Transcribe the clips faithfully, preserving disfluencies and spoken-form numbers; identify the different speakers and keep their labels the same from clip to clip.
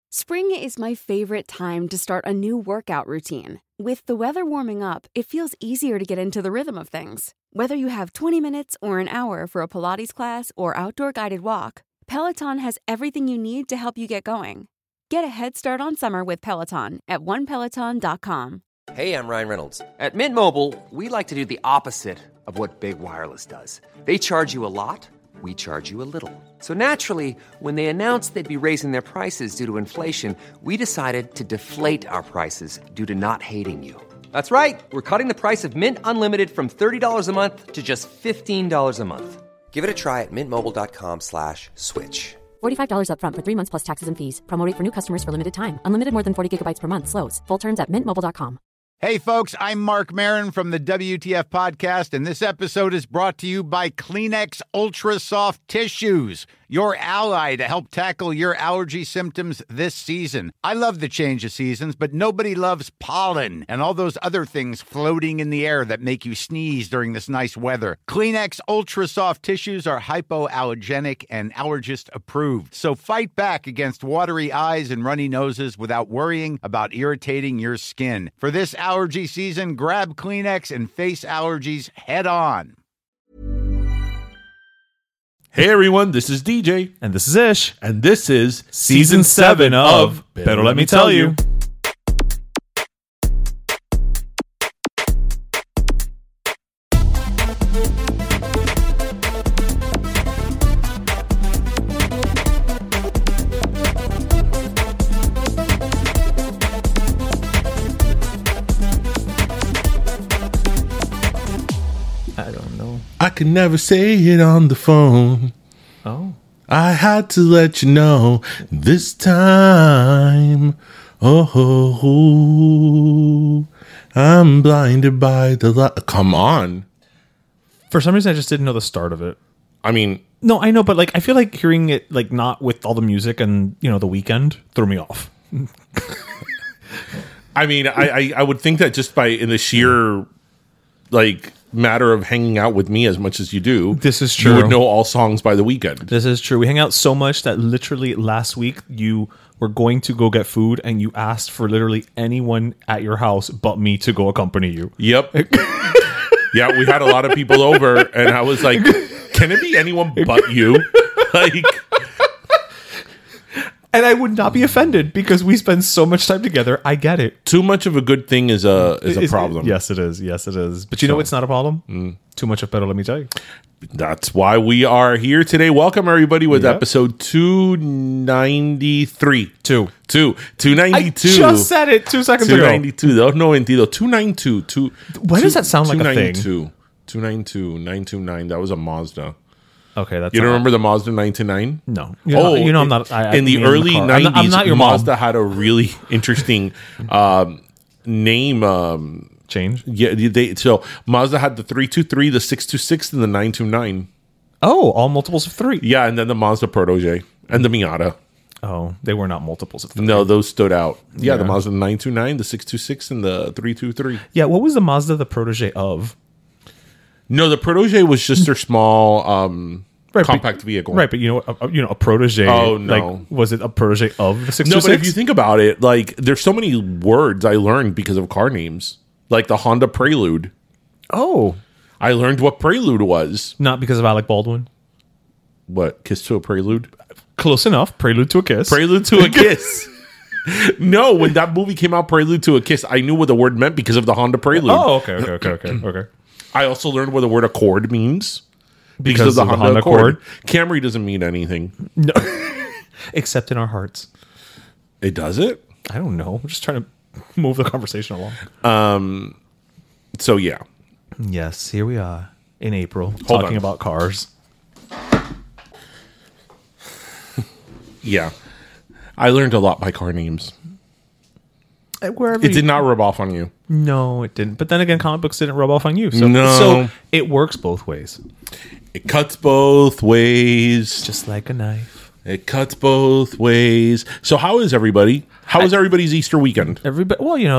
Speaker 1: Spring is my favorite time to start a new workout routine. With the weather warming up, it feels easier to get into the rhythm of things. Whether you have twenty minutes or an hour for a Pilates class or outdoor guided walk, Peloton has everything you need to help you get going. Get a head start on summer with Peloton at one peloton dot com.
Speaker 2: Hey, I'm Ryan Reynolds. At Mint Mobile, we like to do the opposite of what Big Wireless does. They charge you a lot, we charge you a little. So naturally, when they announced they'd be raising their prices due to inflation, we decided to deflate our prices due to not hating you. That's right. We're cutting the price of Mint Unlimited from thirty dollars a month to just fifteen dollars a month. Give it a try at mintmobile.com slash switch.
Speaker 3: forty-five dollars up front for three months plus taxes and fees. Promo rate for new customers for limited time. Unlimited more than forty gigabytes per month. Slows full terms at mint mobile dot com.
Speaker 4: Hey, folks, I'm Mark Maron from the W T F Podcast, and this episode is brought to you by Kleenex Ultra Soft Tissues, your ally to help tackle your allergy symptoms this season. I love the change of seasons, but nobody loves pollen and all those other things floating in the air that make you sneeze during this nice weather. Kleenex Ultra Soft Tissues are hypoallergenic and allergist approved, so fight back against watery eyes and runny noses without worrying about irritating your skin. For this allergy season, grab Kleenex and face allergies head on.
Speaker 5: Hey everyone, this is D J.
Speaker 6: And this is Ish.
Speaker 5: And this is
Speaker 6: Season seven of Better Let Me Tell You.
Speaker 5: I could never say it on the phone.
Speaker 6: Oh.
Speaker 5: I had to let you know this time. Oh, I'm blinded by the light. Come on.
Speaker 6: For some reason, I just didn't know the start of it.
Speaker 5: I mean,
Speaker 6: no, I know, but like, I feel like hearing it like not with all the music and you know the weekend threw me off.
Speaker 5: I mean, I, I I would think that just by in the sheer like matter of hanging out with me as much as you do,
Speaker 6: this is true.
Speaker 5: You would know all songs by the weekend.
Speaker 6: This is true. We hang out so much that literally last week you were going to go get food and you asked for literally anyone at your house but me to go accompany you.
Speaker 5: Yep. Yeah, we had a lot of people over and I was like, can it be anyone but you? Like,
Speaker 6: and I would not be offended because we spend so much time together. I get it.
Speaker 5: Too much of a good thing is a is a
Speaker 6: Is-
Speaker 5: problem.
Speaker 6: Yes, it is. Yes, it is. But you
Speaker 5: So-
Speaker 6: know what's not a problem?
Speaker 5: Mm.
Speaker 6: Too much of better, let me tell you.
Speaker 5: That's why we are here today. Welcome everybody with
Speaker 6: Yep.
Speaker 5: episode two ninety-three.
Speaker 6: Two.
Speaker 5: Two. two ninety-two.
Speaker 6: I just said it two seconds
Speaker 5: two
Speaker 6: ago.
Speaker 5: ninety-two. No, no, entido. two ninety-two. Two,
Speaker 6: Why does that sound like a thing?
Speaker 5: two ninety-two. nine two nine. That was a Mazda.
Speaker 6: Okay, that's
Speaker 5: You don't
Speaker 6: not-
Speaker 5: remember the Mazda nine two nine?
Speaker 6: No. You know,
Speaker 5: Oh,
Speaker 6: you know I'm not. I, I
Speaker 5: in the
Speaker 6: mean,
Speaker 5: early
Speaker 6: car. I'm
Speaker 5: nineties,
Speaker 6: not- I'm not your mom.
Speaker 5: Mazda had a really interesting um, name. Um,
Speaker 6: Change.
Speaker 5: yeah, they so Mazda had the three two three, the six two six, and the nine two nine.
Speaker 6: Oh, all multiples of three.
Speaker 5: Yeah, and then the Mazda Protege and the Miata.
Speaker 6: Oh, they were not multiples of three.
Speaker 5: No, those stood out. Yeah,
Speaker 6: Yeah.
Speaker 5: the Mazda nine two nine, the six two six, and the three two three.
Speaker 6: Yeah, what was the Mazda the protege of?
Speaker 5: No, the Protege was just their small um,
Speaker 6: Right, but-
Speaker 5: compact vehicle.
Speaker 6: Right, but you know, a, a- you know, a protege.
Speaker 5: Oh, no.
Speaker 6: Like, was it a protege of the six
Speaker 5: No,
Speaker 6: two
Speaker 5: but if you
Speaker 6: six?
Speaker 5: think about it, like there's so many words I learned because of car names. Like the Honda Prelude.
Speaker 6: Oh,
Speaker 5: I learned what Prelude was.
Speaker 6: not because of Alec Baldwin.
Speaker 5: What? Kiss to a Prelude?
Speaker 6: Close enough. Prelude to a kiss.
Speaker 5: Prelude to a Kiss. No, when that movie came out, Prelude to a Kiss, I knew what the word meant because of the Honda Prelude.
Speaker 6: Oh, okay, okay, okay, okay, okay.
Speaker 5: I also learned what the word accord means because,
Speaker 6: Because
Speaker 5: of the
Speaker 6: of the
Speaker 5: Honda,
Speaker 6: Honda
Speaker 5: Accord.
Speaker 6: Accord.
Speaker 5: Camry doesn't mean anything.
Speaker 6: No, except in our hearts.
Speaker 5: It does it?
Speaker 6: I don't know. I'm just trying to move the conversation along.
Speaker 5: Um. So, yeah.
Speaker 6: Yes, here we are in April
Speaker 5: Hold
Speaker 6: talking
Speaker 5: on.
Speaker 6: about cars.
Speaker 5: Yeah. I learned a lot by car names.
Speaker 6: Uh, Wherever
Speaker 5: It
Speaker 6: you-
Speaker 5: did not rub off on you.
Speaker 6: No, it didn't. But then again, comic books didn't rub off on you. So,
Speaker 5: No.
Speaker 6: so it works both ways.
Speaker 5: It cuts both ways.
Speaker 6: Just like a knife.
Speaker 5: It cuts both ways. So how is everybody? How was everybody's Easter weekend?
Speaker 6: Everybody, well, you know,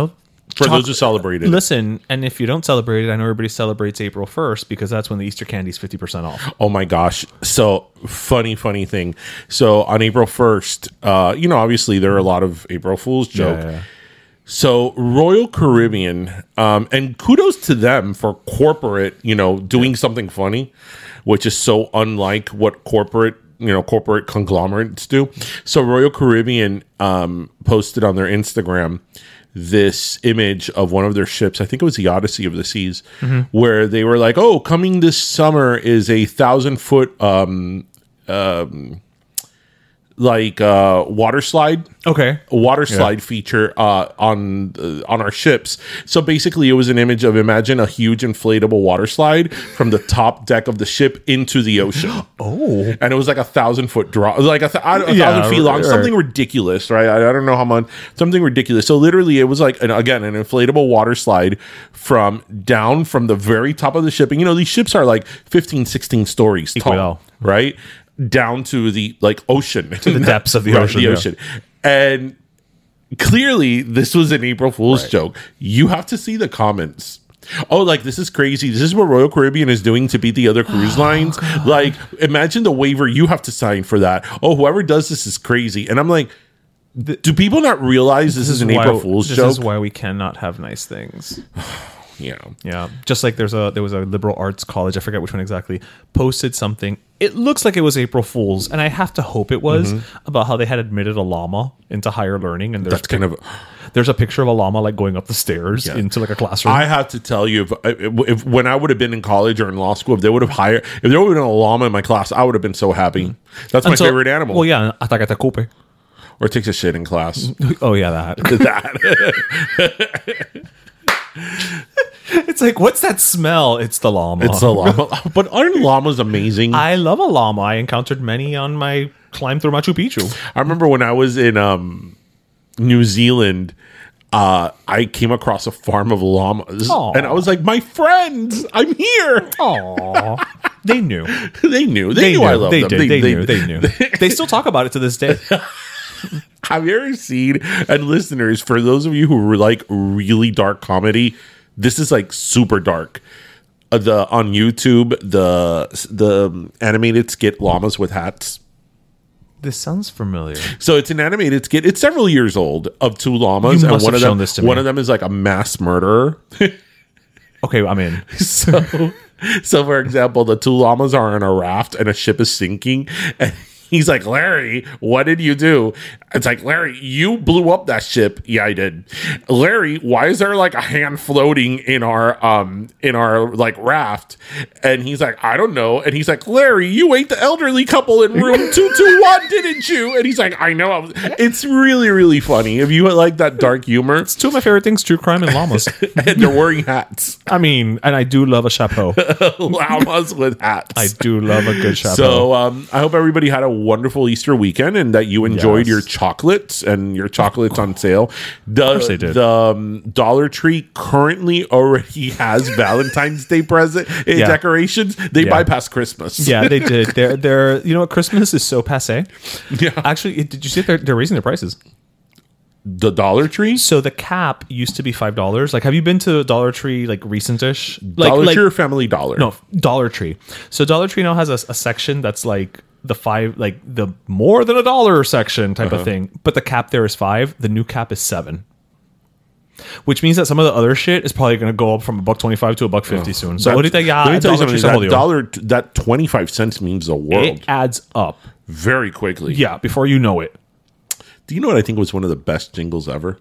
Speaker 5: For
Speaker 6: Choc-
Speaker 5: those who celebrate it.
Speaker 6: Listen, and if you don't celebrate it, I know everybody celebrates April first because that's when the Easter candy is fifty percent off.
Speaker 5: Oh my gosh. So funny, funny thing. So on April first, uh, you know, obviously there are a lot of April Fool's joke.
Speaker 6: Yeah, yeah.
Speaker 5: So Royal Caribbean, um, and kudos to them for corporate, you know, doing something funny, which is so unlike what corporate, you know, corporate conglomerates do. So Royal Caribbean um, posted on their Instagram this image of one of their ships. I think it was the Odyssey of the Seas, mm-hmm. where they were like, "Oh, coming this summer is a thousand foot um, um, like uh, water slide."
Speaker 6: Okay,
Speaker 5: a water slide yeah. feature uh, on uh, on our ships. So basically, it was an image of imagine a huge inflatable water slide from the top deck of the ship into the ocean.
Speaker 6: Oh,
Speaker 5: and it was like a thousand foot drop, like a, th- a
Speaker 6: yeah,
Speaker 5: thousand feet long,
Speaker 6: right.
Speaker 5: something ridiculous, right? I, I don't know how much, something ridiculous. So literally, it was like an, again an inflatable water slide from down from the very top of the ship. And you know, these ships are like fifteen, sixteen stories tall,
Speaker 6: well.
Speaker 5: right? Down to the like ocean,
Speaker 6: to the depths of the
Speaker 5: right,
Speaker 6: ocean.
Speaker 5: The
Speaker 6: yeah.
Speaker 5: ocean. And clearly, this was an April Fool's right. joke. You have to see the comments. Oh, like, this is crazy. This is what Royal Caribbean is doing to beat the other cruise oh, lines. God. Like, imagine the waiver you have to sign for that. Oh, whoever does this is crazy. And I'm like, the, do people not realize this, this is, is an
Speaker 6: why,
Speaker 5: April Fool's
Speaker 6: this
Speaker 5: joke?
Speaker 6: This is why we cannot have nice things.
Speaker 5: Yeah.
Speaker 6: Yeah. Just like there's a there was a liberal arts college, I forget which one exactly, posted something. It looks like it was April Fool's, and I have to hope it was, mm-hmm. about how they had admitted a llama into higher learning, and there's
Speaker 5: that's kind of
Speaker 6: there's a picture of a llama like going up the stairs yeah. into like a classroom.
Speaker 5: I have to tell you, if, if, if when I would have been in college or in law school, if they would have hired, if there would have been a llama in my class, I would have been so happy. That's my
Speaker 6: Until,
Speaker 5: favorite animal.
Speaker 6: Well, yeah, Atacatacope.
Speaker 5: Or takes a shit in class.
Speaker 6: Oh yeah, that.
Speaker 5: that.
Speaker 6: It's like, what's that smell? It's the llama.
Speaker 5: It's the llama. But aren't llamas amazing?
Speaker 6: I love a llama. I encountered many on my climb through Machu Picchu.
Speaker 5: I remember when I was in um, New Zealand, uh, I came across a farm of llamas. Aww. And I was like, my friends, I'm here.
Speaker 6: Aww. They knew.
Speaker 5: They knew. They,
Speaker 6: they
Speaker 5: knew,
Speaker 6: knew
Speaker 5: I loved
Speaker 6: they
Speaker 5: them.
Speaker 6: Did.
Speaker 5: They,
Speaker 6: they,
Speaker 5: they
Speaker 6: knew. They knew. They still talk about it to this day.
Speaker 5: Have you ever seen, and listeners, for those of you who like really dark comedy, this is like super dark. Uh, the on YouTube, the the animated skit "Llamas with Hats."
Speaker 6: This sounds familiar.
Speaker 5: So it's an animated skit. It's several years old of two llamas,
Speaker 6: you
Speaker 5: and
Speaker 6: must
Speaker 5: one
Speaker 6: have
Speaker 5: of them,
Speaker 6: shown this to me.
Speaker 5: one of them is like a mass murderer.
Speaker 6: Okay, I'm in.
Speaker 5: So, so for example, the two llamas are on a raft, and a ship is sinking, and he's like, Larry, what did you do? It's like, Larry, you blew up that ship. Yeah, I did. Larry, why is there like a hand floating in our um in our like raft? And he's like, I don't know. And he's like, Larry, you ate the elderly couple in room two two one, didn't you? And he's like, I know. I was. It's really, really funny. If you like that dark humor.
Speaker 6: It's two of my favorite things, true crime and llamas.
Speaker 5: And they're wearing hats.
Speaker 6: I mean, and I do love a chapeau.
Speaker 5: Llamas with hats.
Speaker 6: I do love a good chapeau.
Speaker 5: So um, I hope everybody had a wonderful Easter weekend and that you enjoyed
Speaker 6: yes.
Speaker 5: your chocolates and your chocolates on sale. The,
Speaker 6: of course they did.
Speaker 5: The um, Dollar Tree currently already has Valentine's Day present
Speaker 6: Yeah.
Speaker 5: decorations. They
Speaker 6: Yeah.
Speaker 5: bypassed Christmas.
Speaker 6: Yeah, they did. They're, they're, you know what? Christmas is so passe.
Speaker 5: Yeah.
Speaker 6: Actually, it- did you see they're, they're raising their prices?
Speaker 5: The Dollar Tree?
Speaker 6: So the cap used to be five dollars. Like, have you been to Dollar Tree like recent-ish? Like,
Speaker 5: Dollar
Speaker 6: like,
Speaker 5: Tree or Family Dollar?
Speaker 6: No, Dollar Tree. So Dollar Tree now has a, a section that's like the five, like the more than a dollar section type
Speaker 5: Uh-huh.
Speaker 6: of thing. But the cap there is five. The new cap is seven. Which means that some of the other shit is probably going to go up from a buck twenty-five to a buck fifty soon. So
Speaker 5: That-
Speaker 6: what do you think? Yeah,
Speaker 5: let me tell you
Speaker 6: Dollar
Speaker 5: something.
Speaker 6: Tree
Speaker 5: That dollar, that twenty-five cents means the world
Speaker 6: It adds up.
Speaker 5: very quickly.
Speaker 6: Yeah, before you know it.
Speaker 5: Do you know what I think was one of the best jingles ever?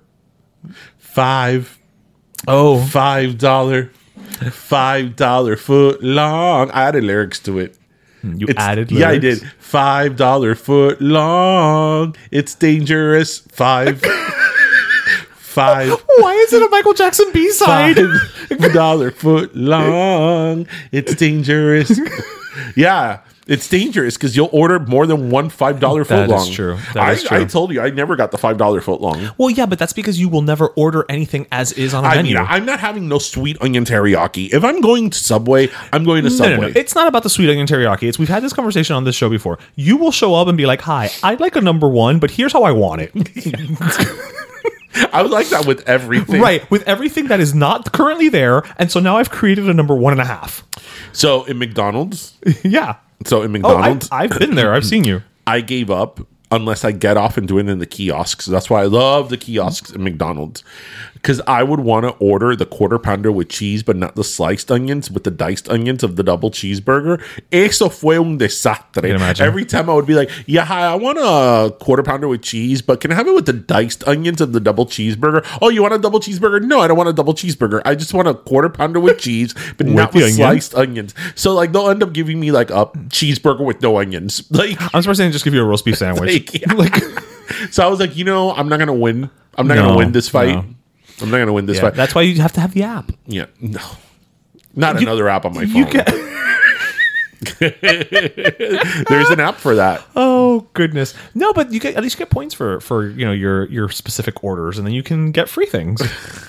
Speaker 5: Five.
Speaker 6: Oh,
Speaker 5: Five dollar, five dollar foot long. I added lyrics to it.
Speaker 6: you
Speaker 5: It's,
Speaker 6: added
Speaker 5: yeah, I
Speaker 6: lyrics?
Speaker 5: did. Five dollar foot long. It's dangerous. Five, five,
Speaker 6: Why is it a Michael Jackson B-side?
Speaker 5: five dollar foot long. It's dangerous. Yeah, it's dangerous because you'll order more than one five dollar foot
Speaker 6: That is
Speaker 5: long.
Speaker 6: true. That
Speaker 5: I,
Speaker 6: is true.
Speaker 5: I told you I never got the five dollar foot long.
Speaker 6: Well, yeah, but that's because you will never order anything as is on a
Speaker 5: I
Speaker 6: menu.
Speaker 5: mean, I'm not having no sweet onion teriyaki. If I'm going to Subway, I'm going to
Speaker 6: No,
Speaker 5: Subway.
Speaker 6: no, no. It's not about the sweet onion teriyaki. It's we've had this conversation on this show before. You will show up and be like, "Hi, I'd like a number one, but here's how I want it."
Speaker 5: I would like that with everything.
Speaker 6: Right, with everything that is not currently there, and so now I've created a number one and a half.
Speaker 5: So in McDonald's,
Speaker 6: Yeah.
Speaker 5: so in
Speaker 6: Oh,
Speaker 5: McDonald's,
Speaker 6: I've, I've been there. I've seen you.
Speaker 5: I gave up unless I get off and do it in the kiosks. That's why I love the kiosks in McDonald's. Because I would want to order the quarter pounder with cheese, but not the sliced onions, with the diced onions of the double cheeseburger. Eso fue un desastre.
Speaker 6: can imagine.
Speaker 5: Every time I would be like, yeah, hi, I want a quarter pounder with cheese, but can I have it with the diced onions of the double cheeseburger? Oh, you want a double cheeseburger? No, I don't want a double cheeseburger. I just want a quarter pounder with cheese, but not
Speaker 6: the
Speaker 5: with
Speaker 6: onions?
Speaker 5: sliced onions. So like they'll end up giving me like a cheeseburger with no onions. Like
Speaker 6: I'm surprised they didn't just give you a roast beef sandwich.
Speaker 5: like, yeah.
Speaker 6: Like,
Speaker 5: So I was like, you know, I'm not gonna win. I'm not
Speaker 6: No,
Speaker 5: gonna win this fight.
Speaker 6: no.
Speaker 5: I'm not gonna win this
Speaker 6: yeah,
Speaker 5: fight.
Speaker 6: that's why you have to have the app.
Speaker 5: Yeah, no, not
Speaker 6: You-
Speaker 5: another app on my phone.
Speaker 6: You can.
Speaker 5: There's an app for that.
Speaker 6: Oh goodness, no! But you get at least get points for for you know your your specific orders, and then you can get free things.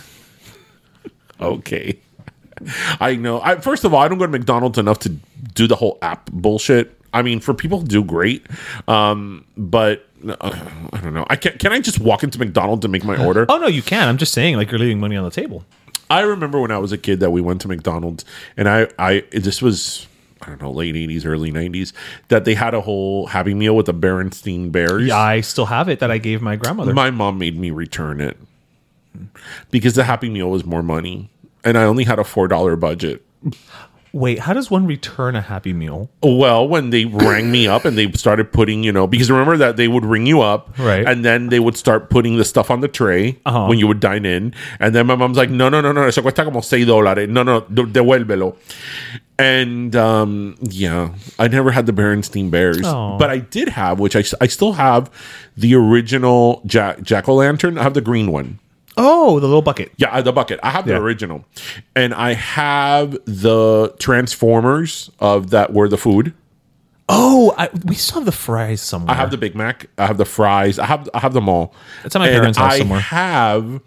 Speaker 5: Okay, I know. I, first of all, I don't go to McDonald's enough to do the whole app bullshit. I mean, for people who do great, um, but uh, I don't know. I can can I just walk into McDonald's and make my order?
Speaker 6: Oh no, you can. I'm just saying, like you're leaving money on the table.
Speaker 5: I remember when I was a kid that we went to McDonald's, and I, I this was I don't know late eighties, early nineties, that they had a whole Happy Meal with the Berenstein Bears.
Speaker 6: Yeah, I still have it that I gave my grandmother.
Speaker 5: My mom made me return it because the Happy Meal was more money, and I only had a four dollar budget.
Speaker 6: Wait, how does one return a Happy Meal?
Speaker 5: Well, when they rang me up and they started putting, you know, because remember that they would ring you up,
Speaker 6: Right.
Speaker 5: and then they would start putting the stuff on the tray
Speaker 6: Uh-huh.
Speaker 5: when you would dine in, and then my mom's like, no, no, no, no, eso cuesta como seis dólares, no, no, de- devuélvelo. And um, yeah, I never had the Berenstein Bears,
Speaker 6: Aw.
Speaker 5: but I did have, which I, I still have, the original Jack Jack o' Lantern. I have the green one.
Speaker 6: Oh, the little bucket.
Speaker 5: Yeah, I- the bucket. I have the
Speaker 6: Yeah.
Speaker 5: original, and I have the Transformers of that were the food.
Speaker 6: Oh, I, we still have the fries somewhere.
Speaker 5: I have the Big Mac. I have the fries. I have I have them all.
Speaker 6: It's at my
Speaker 5: And
Speaker 6: parents' house
Speaker 5: I
Speaker 6: somewhere.
Speaker 5: have.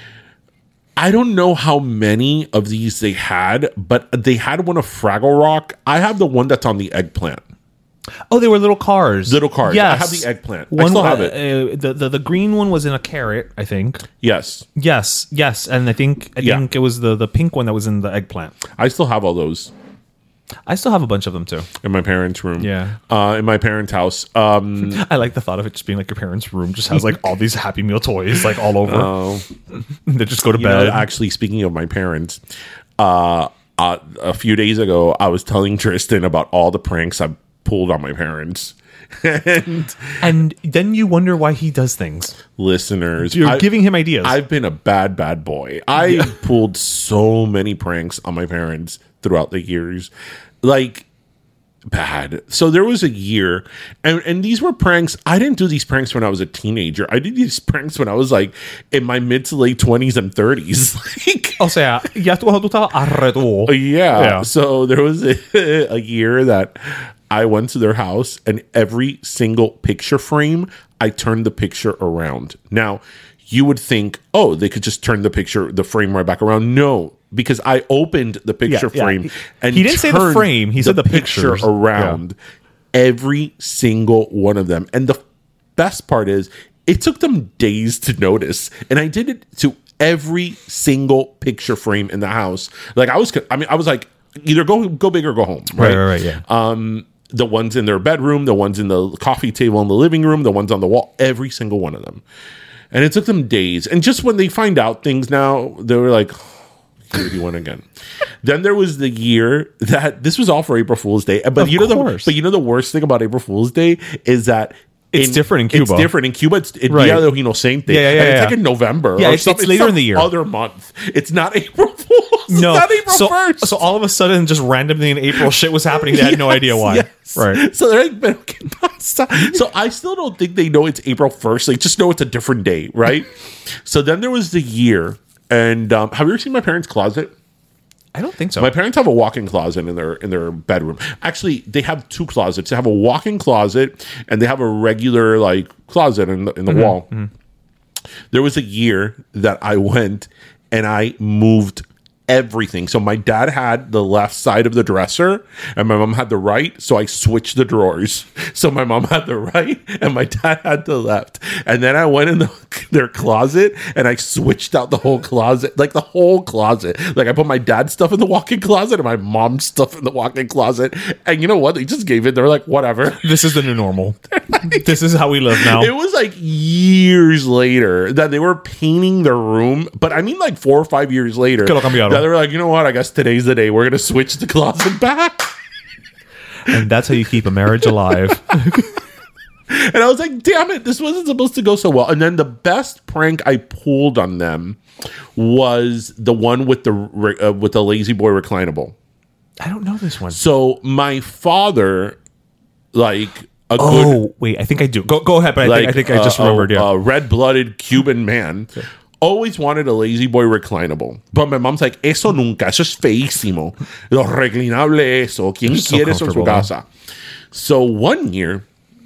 Speaker 5: I don't know how many of these they had, but they had one of Fraggle Rock. I have the one that's on the eggplant.
Speaker 6: Oh, they were little cars.
Speaker 5: Little cars.
Speaker 6: Yes.
Speaker 5: I have the eggplant. I
Speaker 6: One,
Speaker 5: still have it.
Speaker 6: Uh, the, the the green one was in a carrot, I think.
Speaker 5: Yes,
Speaker 6: Yes, yes, and I think I
Speaker 5: Yeah.
Speaker 6: think it was the the pink one that was in the eggplant.
Speaker 5: I still have all those
Speaker 6: I still have a bunch of them too.
Speaker 5: in my parents' room.
Speaker 6: Yeah.
Speaker 5: uh, in my parents' house. Um,
Speaker 6: I like the thought of it just being like your parents' room just has like all these Happy Meal toys like all over.
Speaker 5: oh.
Speaker 6: They just go to
Speaker 5: You know,
Speaker 6: bed.
Speaker 5: actually, speaking of my parents, uh, uh, a few days ago, I was telling Tristan about all the pranks I pulled on my parents. And
Speaker 6: and then you wonder why he does things.
Speaker 5: listeners,
Speaker 6: You're
Speaker 5: I-
Speaker 6: giving him ideas.
Speaker 5: I've been a bad, bad boy. I pulled so many pranks on my parents throughout the years. Like, bad. So there was a year, and, and these were pranks. I didn't do these pranks when I was a teenager. I did these pranks when I was like in my mid to late twenties and thirties. Like,
Speaker 6: O sea, ya tú, tú estabas arredo.
Speaker 5: yeah.
Speaker 6: Yeah.
Speaker 5: So there was a, a year that I went to their house, and every single picture frame, I turned the picture around. Now, you would think, oh, they could just turn the picture, the frame right back around. No, because I opened the picture
Speaker 6: Yeah, yeah.
Speaker 5: frame
Speaker 6: He-
Speaker 5: and
Speaker 6: he didn't say the
Speaker 5: turned
Speaker 6: frame, he said the
Speaker 5: picture
Speaker 6: pictures.
Speaker 5: around every single one of them. And the best part is, it took them days to notice, and I did it to every single picture frame in the house. Like I was, I mean, I was like, either go go big or go home. Right,
Speaker 6: Right, right, right, yeah.
Speaker 5: Um, the ones in their bedroom, the ones in the coffee table in the living room, the ones on the wall, every single one of them. And it took them days. And just when they find out things now, they were like, here he went again. Then there was the year that this was all for April Fool's Day. But
Speaker 6: Of
Speaker 5: you know the
Speaker 6: course.
Speaker 5: but you know the worst thing about April Fool's Day is that
Speaker 6: It's different in Cuba.
Speaker 5: It's different in Cuba. It's it,
Speaker 6: Right.
Speaker 5: Dia de los Inocentes.
Speaker 6: Yeah, yeah,
Speaker 5: And
Speaker 6: yeah,
Speaker 5: it's
Speaker 6: yeah.
Speaker 5: like in November.
Speaker 6: Yeah,
Speaker 5: or
Speaker 6: it's-
Speaker 5: something.
Speaker 6: it's later
Speaker 5: some
Speaker 6: in the year.
Speaker 5: Other month. It's not April Fool's.
Speaker 6: No,
Speaker 5: It's not April
Speaker 6: so,
Speaker 5: first.
Speaker 6: so all of a sudden, just randomly in April, shit was happening. They had no
Speaker 5: Yes,
Speaker 6: idea why.
Speaker 5: yes.
Speaker 6: Right.
Speaker 5: So they're like, "Pero qué pasa?" So I still don't think they know it's April first. They just know it's a different day, right? So then there was the year. And um, have you ever seen my parents' closet?
Speaker 6: I don't think so.
Speaker 5: My parents have a walk-in closet in their in their bedroom. Actually, they have two closets. They have a walk-in closet and they have a regular like closet in the in the wall. There was a year that I went and I moved everything. So my dad had the left side of the dresser and my mom had the right. So I switched the drawers. So my mom had the right and my dad had the left. And then I went in the, their closet and I switched out the whole closet, like the whole closet. Like I put my dad's stuff in the walk-in closet and my mom's stuff in the walk-in closet. And you know what? They just gave it. They're like, whatever.
Speaker 6: This is the new normal. This is how we live now.
Speaker 5: It was like years later that they were painting their room. But I mean like four or five years later.
Speaker 6: Que lo cambiaron.
Speaker 5: They were like, you know what? I guess today's the day. We're going to switch the closet back.
Speaker 6: And that's how you keep a marriage alive.
Speaker 5: And I was like, damn it, this wasn't supposed to go so well. And then the best prank I pulled on them was the one with the uh, with the Lazy Boy reclinable.
Speaker 6: I don't know this one.
Speaker 5: So my father, like a
Speaker 6: oh,
Speaker 5: good,
Speaker 6: wait, I think I do. Go go ahead, but
Speaker 5: like,
Speaker 6: I think I think I just
Speaker 5: uh,
Speaker 6: remembered. Yeah,
Speaker 5: a red-blooded Cuban man. Always wanted a Lazy Boy reclinable. But my mom's like, eso nunca, eso es feísimo. Lo reclinable eso. ¿Quién
Speaker 6: so
Speaker 5: quiere eso en su
Speaker 6: comfortable,
Speaker 5: casa? So one year,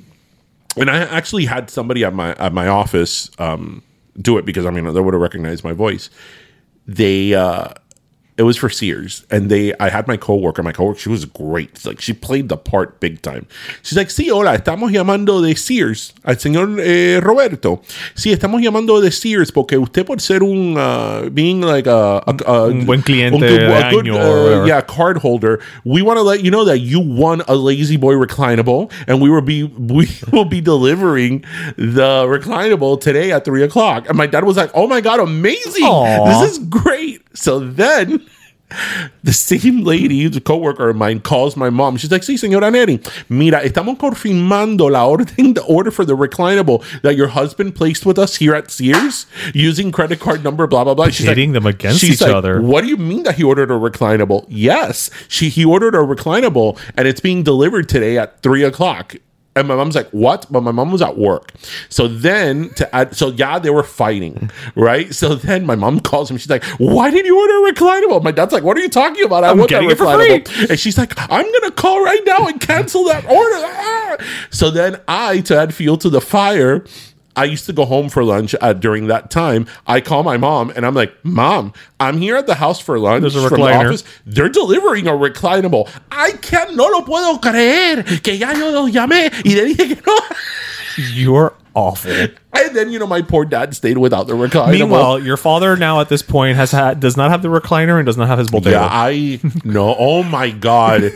Speaker 5: and I actually had somebody at my at my office um, do it because, I mean, they would have recognized my voice. They, uh, it was for Sears. And they, I had my coworker, my coworker, she was great. Like, she played the part big time. She's like, sí, hola, estamos llamando de Sears al señor eh, Roberto. Sí, estamos llamando de Sears porque usted por ser un, uh, being like a, a, a
Speaker 6: un buen cliente
Speaker 5: un good,
Speaker 6: de
Speaker 5: a good,
Speaker 6: año
Speaker 5: uh,
Speaker 6: or whatever.
Speaker 5: yeah, card holder. We want to let you know that you won a Lazy Boy reclinable, and we will be we will be delivering the reclinable today at three o'clock. And my dad was like, "Oh my god, amazing!
Speaker 6: Aww.
Speaker 5: This is great!" So then the same lady, the coworker of mine, calls my mom. She's like, sí, señora Neri, mira, estamos confirmando la orden, the order for the reclinable that your husband placed with us here at Sears using credit card number, blah, blah, blah. She's
Speaker 6: Pitting
Speaker 5: like,
Speaker 6: them against
Speaker 5: she's
Speaker 6: each
Speaker 5: like,
Speaker 6: other.
Speaker 5: What do you mean that he ordered a reclinable? Yes, she he ordered a reclinable and it's being delivered today at three o'clock. And my mom's like, what? But my mom was at work. So then, to add, so yeah, they were fighting, right? So then my mom calls him. She's like, why did you order a reclinable? My dad's like, what are you talking about? I
Speaker 6: I'm
Speaker 5: want that
Speaker 6: getting it for
Speaker 5: reclinable. And she's like, I'm going to call right now and cancel that order. Ah! So then I, to add fuel to the fire, I used to go home for lunch uh, during that time. I call my mom and I'm like, Mom, I'm here at the house for lunch.
Speaker 6: There's a
Speaker 5: from the
Speaker 6: recliner.
Speaker 5: office. They're delivering a reclinable. I can't, no lo puedo creer que ya yo lo llamé y le dije que no.
Speaker 6: You're awful.
Speaker 5: And then, you know, my poor dad stayed without the recliner.
Speaker 6: Meanwhile, your father now at this point has had does not have the recliner and does not have his Botero.
Speaker 5: yeah, I no. Oh my god.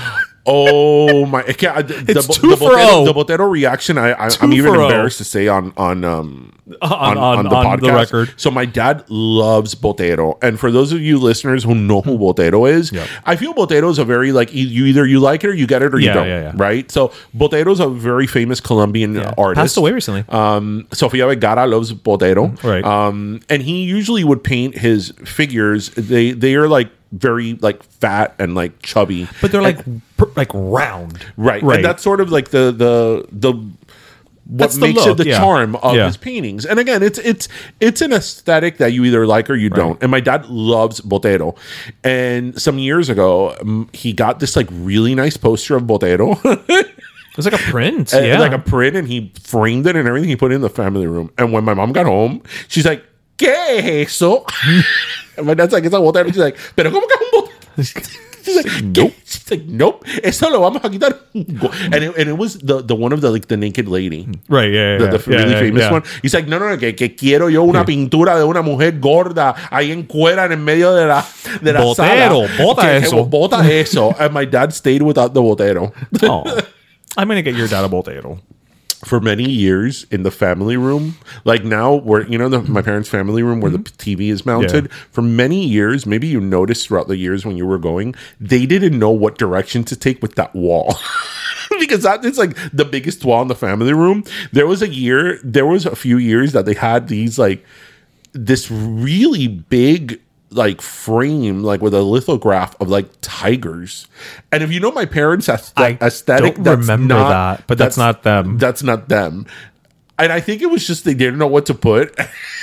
Speaker 5: Oh my! It can't, the,
Speaker 6: It's
Speaker 5: the,
Speaker 6: two
Speaker 5: the
Speaker 6: for
Speaker 5: Botero,
Speaker 6: oh.
Speaker 5: the Botero reaction. I, I,
Speaker 6: Two
Speaker 5: I'm even
Speaker 6: for oh.
Speaker 5: embarrassed to say on on um
Speaker 6: On- on- on the record.
Speaker 5: So my dad loves Botero, and for those of you listeners who know who Botero is,
Speaker 6: Yep.
Speaker 5: I feel Botero is a very like e- you either you like it or you get it or you
Speaker 6: Yeah,
Speaker 5: don't,
Speaker 6: yeah, yeah.
Speaker 5: right? So Botero is a very famous Colombian
Speaker 6: Yeah.
Speaker 5: artist.
Speaker 6: Passed away recently.
Speaker 5: Um, Sofia Vergara loves Botero,
Speaker 6: Right.
Speaker 5: Um, and he usually would paint his figures. They they are like very like fat and like chubby,
Speaker 6: but they're like
Speaker 5: And-
Speaker 6: per, like round.
Speaker 5: right,
Speaker 6: Right.
Speaker 5: and that's sort of like the the the what
Speaker 6: That's the
Speaker 5: makes
Speaker 6: look,
Speaker 5: it the
Speaker 6: yeah.
Speaker 5: charm of
Speaker 6: Yeah.
Speaker 5: his paintings. And again, it's it's it's an aesthetic that you either like or you don't. And my dad loves Botero. And some years ago, um, he got this like really nice poster of Botero.
Speaker 6: It was like a print.
Speaker 5: And,
Speaker 6: yeah.
Speaker 5: like a print, and he framed it and everything. He put it in the family room. And when my mom got home, she's like, ¿Qué es eso? And my dad's like, it's a Botero. She's like, ¿Pero cómo que es un Botero? She's like, nope. She's like, nope. Eso lo vamos a quitar. And it, and it was the, the one of the like the naked lady.
Speaker 6: right. Yeah. yeah,
Speaker 5: The,
Speaker 6: yeah,
Speaker 5: the
Speaker 6: yeah,
Speaker 5: really
Speaker 6: yeah,
Speaker 5: famous
Speaker 6: yeah.
Speaker 5: one. He's like, no, no, no, que, que quiero yo una pintura de una mujer gorda ahí en cuera en el medio de la, de la
Speaker 6: Botero,
Speaker 5: sala.
Speaker 6: bota
Speaker 5: Que-
Speaker 6: eso.
Speaker 5: Que bota eso. And my dad stayed without the Botero.
Speaker 6: Oh, I'm gonna get your dad a Botero.
Speaker 5: For many years in the family room, like now where, you know, the, my parents' family room where the T V is mounted,
Speaker 6: Yeah.
Speaker 5: for many years, maybe you noticed throughout the years when you were going, they didn't know what direction to take with that wall. Because that is like the biggest wall in the family room. There was a year, there was a few years that they had these like, this really big like frame, like with a lithograph of like tigers. And if you know my parents' ath-
Speaker 6: I
Speaker 5: aesthetic,
Speaker 6: don't
Speaker 5: that's
Speaker 6: remember
Speaker 5: not,
Speaker 6: that, but that's not them.
Speaker 5: That's not them. And I think it was just they didn't know what to put.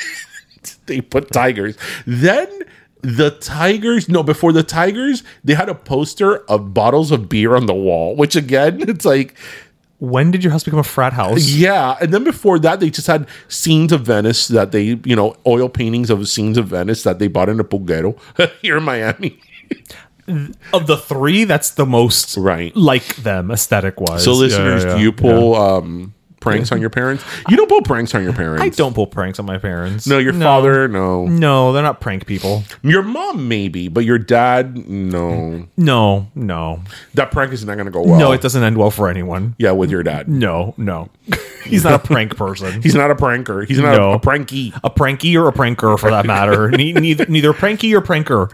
Speaker 5: They put tigers. Then the tigers, no, before the tigers, they had a poster of bottles of beer on the wall, which again, it's like,
Speaker 6: when did your house become a frat house?
Speaker 5: Yeah, and then before that, they just had scenes of Venice that they, you know, oil paintings of scenes of Venice that they bought in a pulguero here in Miami.
Speaker 6: Of the three, that's the most
Speaker 5: Right.
Speaker 6: like them aesthetic wise.
Speaker 5: So, listeners, do you pull um, pranks on your parents? You don't pull pranks on your parents.
Speaker 6: I don't pull pranks on my parents.
Speaker 5: No, your father, no.
Speaker 6: No, they're not prank people.
Speaker 5: Your mom, maybe, but your dad, no.
Speaker 6: No, no.
Speaker 5: That prank is not going to go well.
Speaker 6: No, it doesn't end well for anyone.
Speaker 5: Yeah, with your dad.
Speaker 6: No, no. He's not a prank person.
Speaker 5: He's not a pranker. He's not
Speaker 6: No.
Speaker 5: a, a pranky.
Speaker 6: A pranky or a pranker, for that matter. Ne- neither, neither pranky or pranker.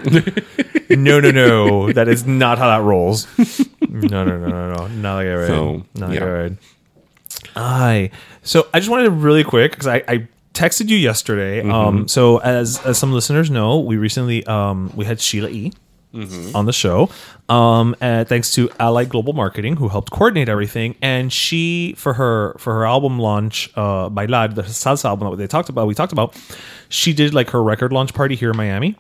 Speaker 6: No, no, no. That is not how that rolls. No, no, no, no, no. Not like right.
Speaker 5: So,
Speaker 6: Not
Speaker 5: yeah.
Speaker 6: like right. Aye. So I just wanted to really quick because I, I texted you yesterday.
Speaker 5: Mm-hmm.
Speaker 6: Um, so as as some listeners know, we recently um we had Sheila E.
Speaker 5: Mm-hmm.
Speaker 6: on the show. Um, and thanks to Allied Global Marketing, who helped coordinate everything. And she, for her for her album launch, uh, Bailar, the salsa album that they talked about, we talked about, she did like her record launch party here in Miami.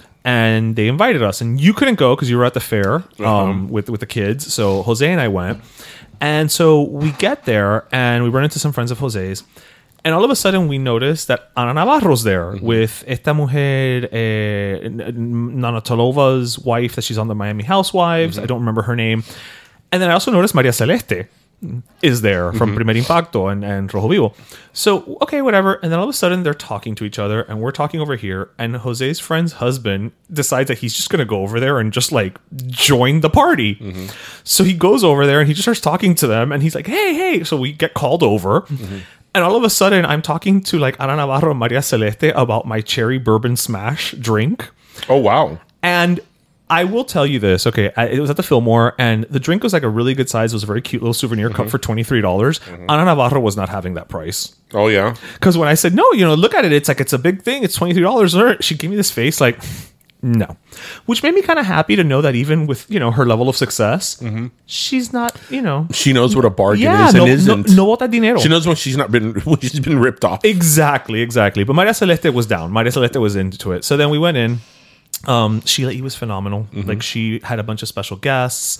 Speaker 6: And they invited us, and you couldn't go because you were at the fair um,
Speaker 5: Uh-huh.
Speaker 6: with with the kids. So Jose and I went, and so we get there, and we run into some friends of Jose's, and all of a sudden we notice that Ana Navarro's there
Speaker 5: Mm-hmm.
Speaker 6: with esta mujer, eh, Nana Tolova's wife that she's on the Miami Housewives.
Speaker 5: Mm-hmm.
Speaker 6: I don't remember her name, and then I also noticed Maria Celeste is there from
Speaker 5: Mm-hmm.
Speaker 6: Primer Impacto and, and Rojo Vivo. So, okay, whatever. And then all of a sudden they're talking to each other and we're talking over here. And Jose's friend's husband decides that he's just going to go over there and just like join the party.
Speaker 5: Mm-hmm.
Speaker 6: So he goes over there and he just starts talking to them and he's like, hey, hey. So we get called over.
Speaker 5: Mm-hmm.
Speaker 6: And all of a sudden I'm talking to like Ana Navarro and Maria Celeste about my cherry bourbon smash drink.
Speaker 5: Oh, wow.
Speaker 6: And I will tell you this. Okay, I, it was at the Fillmore, and the drink was like a really good size. It was a very cute little souvenir cup for twenty-three dollars. Ana Navarro was not having that price.
Speaker 5: Oh, yeah.
Speaker 6: Because when I said, no, you know, look at it. It's like, it's a big thing. It's twenty-three dollars. She gave me this face like, no. Which made me kind of happy to know that even with, you know, her level of success, she's not, you know.
Speaker 5: She knows what a bargain
Speaker 6: Yeah,
Speaker 5: is
Speaker 6: no,
Speaker 5: and isn't.
Speaker 6: no, no bota dinero.
Speaker 5: She knows when she's not been when she's been ripped off.
Speaker 6: Exactly, exactly. But Maria Celeste was down. Maria Celeste was into it. So then we went in. Um, Sheila E was phenomenal.
Speaker 5: Mm-hmm.
Speaker 6: Like she had a bunch of special guests.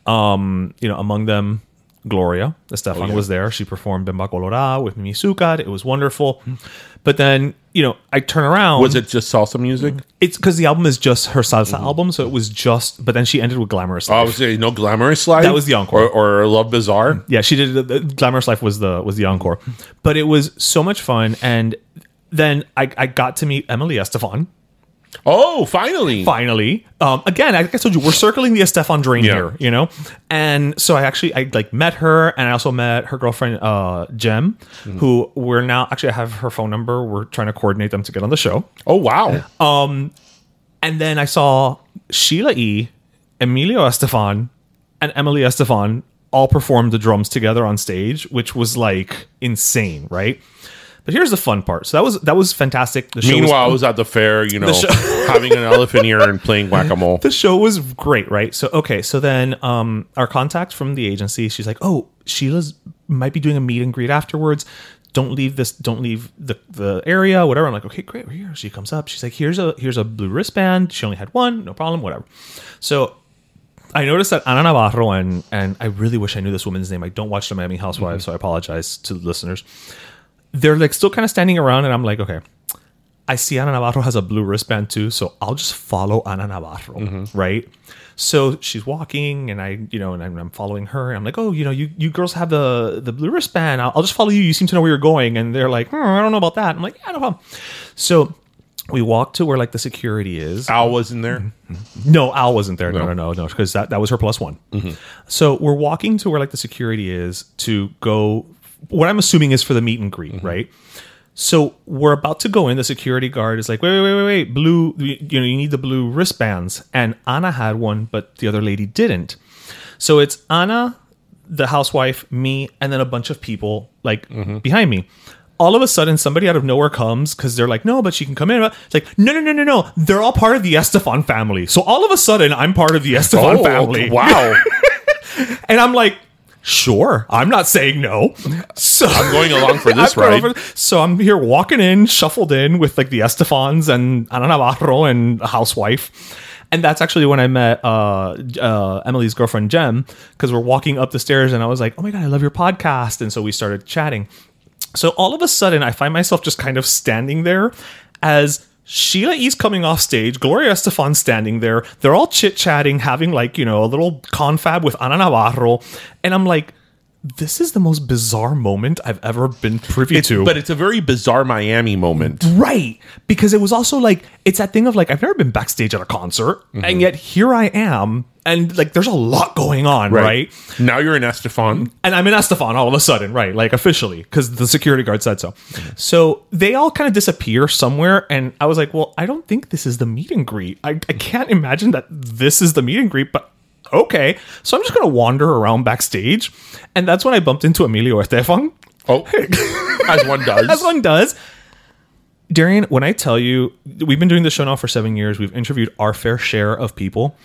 Speaker 6: Um, you know, among them, Gloria Estefan
Speaker 5: Oh, yeah.
Speaker 6: was there. She performed Bimba Colorada with Mimi Succar. It was wonderful. But then, you know, I turn around.
Speaker 5: Was it just salsa music?
Speaker 6: It's because the album is just her salsa album, so it was just. But then she ended with Glamorous
Speaker 5: Oh, I
Speaker 6: Life.
Speaker 5: was saying no Glamorous Life.
Speaker 6: That was the encore.
Speaker 5: or, or Love Bizarre.
Speaker 6: Yeah, she did. The Glamorous Life was the was the encore, but it was so much fun. And then I, I got to meet Emily Estefan.
Speaker 5: Oh, finally!
Speaker 6: Finally, um, again, like I told you, we're circling the Estefan drain
Speaker 5: Yeah.
Speaker 6: here, you know. And so I actually I like met her, and I also met her girlfriend uh, Jem,
Speaker 5: Mm-hmm.
Speaker 6: who we're now actually I have her phone number. We're trying to coordinate them to get on the show.
Speaker 5: Oh, wow!
Speaker 6: And then I saw Sheila E, Emilio Estefan, and Emily Estefan all performed the drums together on stage, which was like insane, right? But here's the fun part. So that was that was fantastic. The show
Speaker 5: Meanwhile, I
Speaker 6: was,
Speaker 5: was at the fair, you know,
Speaker 6: show-
Speaker 5: having an elephant ear and playing whack-a-mole.
Speaker 6: the show was great, right? So okay, so then um, our contact from the agency, she's like, "Oh, Sheila's might be doing a meet and greet afterwards. Don't leave this. Don't leave the, the area. Whatever." I'm like, "Okay, great. We're here." She comes up. She's like, "Here's a here's a blue wristband. She only had one. No problem. Whatever." So I noticed that Ana Navarro and and I really wish I knew this woman's name. I don't watch the Miami Housewives, so I apologize to the listeners. They're like still kind of standing around, and I'm like, okay, I see Ana Navarro has a blue wristband too, so I'll just follow Ana Navarro, right? So she's walking, and I, you know, and I'm, I'm following her. And I'm like, oh, you know, you, you girls have the the blue wristband. I'll, I'll just follow you. You seem to know where you're going. And they're like, hmm, I don't know about that. I'm like, yeah, no problem. So we walk to where like the security is.
Speaker 5: Al was in there.
Speaker 6: No, Al wasn't there. No,
Speaker 5: No.
Speaker 6: no, no, no, because that, that was her plus one. So we're walking to where like the security is to go. What I'm assuming is for the meet and greet, right? So we're about to go in. The security guard is like, wait, wait, wait, wait, wait. Blue, you know, you need the blue wristbands. And Anna had one, but the other lady didn't. So it's Anna, the housewife, me, and then a bunch of people like behind me. All of a sudden, somebody out of nowhere comes because they're like, no, but she can come in. It's like, no, no, no, no, no. They're all part of the Estefan family. So all of a sudden, I'm part of the Estefan
Speaker 5: Oh,
Speaker 6: family.
Speaker 5: wow!
Speaker 6: And I'm like, sure, I'm not saying no. So
Speaker 5: I'm going along for this
Speaker 6: I'm going
Speaker 5: ride.
Speaker 6: over- so I'm here walking in, shuffled in with like the Estefans and Ana Navarro and a housewife. And that's actually when I met uh, uh, Emily's girlfriend, Jem, because we're walking up the stairs and I was like, oh my God, I love your podcast. And so we started chatting. So all of a sudden, I find myself just kind of standing there as Sheila E's coming off stage, Gloria Estefan standing there. They're all chit-chatting, having like, you know, a little confab with Ana Navarro. And I'm like, this is the most bizarre moment I've ever been privy
Speaker 5: It's,
Speaker 6: to.
Speaker 5: but it's a very bizarre Miami moment.
Speaker 6: Right. Because it was also like, it's that thing of like, I've never been backstage at a concert,
Speaker 5: Mm-hmm.
Speaker 6: and yet here I am. And like, there's a lot going on, right?
Speaker 5: Now you're in Estefan.
Speaker 6: And I'm in Estefan all of a sudden, right? Like officially, because the security guard said so. Mm-hmm. So they all kind of disappear somewhere. And I was like, well, I don't think this is the meet and greet. I, I can't imagine that this is the meet and greet, but okay. So I'm just going to wander around backstage. And that's when I bumped into Emilio Estefan.
Speaker 5: Oh, as one does.
Speaker 6: As one does. Darian, when I tell you, we've been doing this show now for seven years. We've interviewed our fair share of people.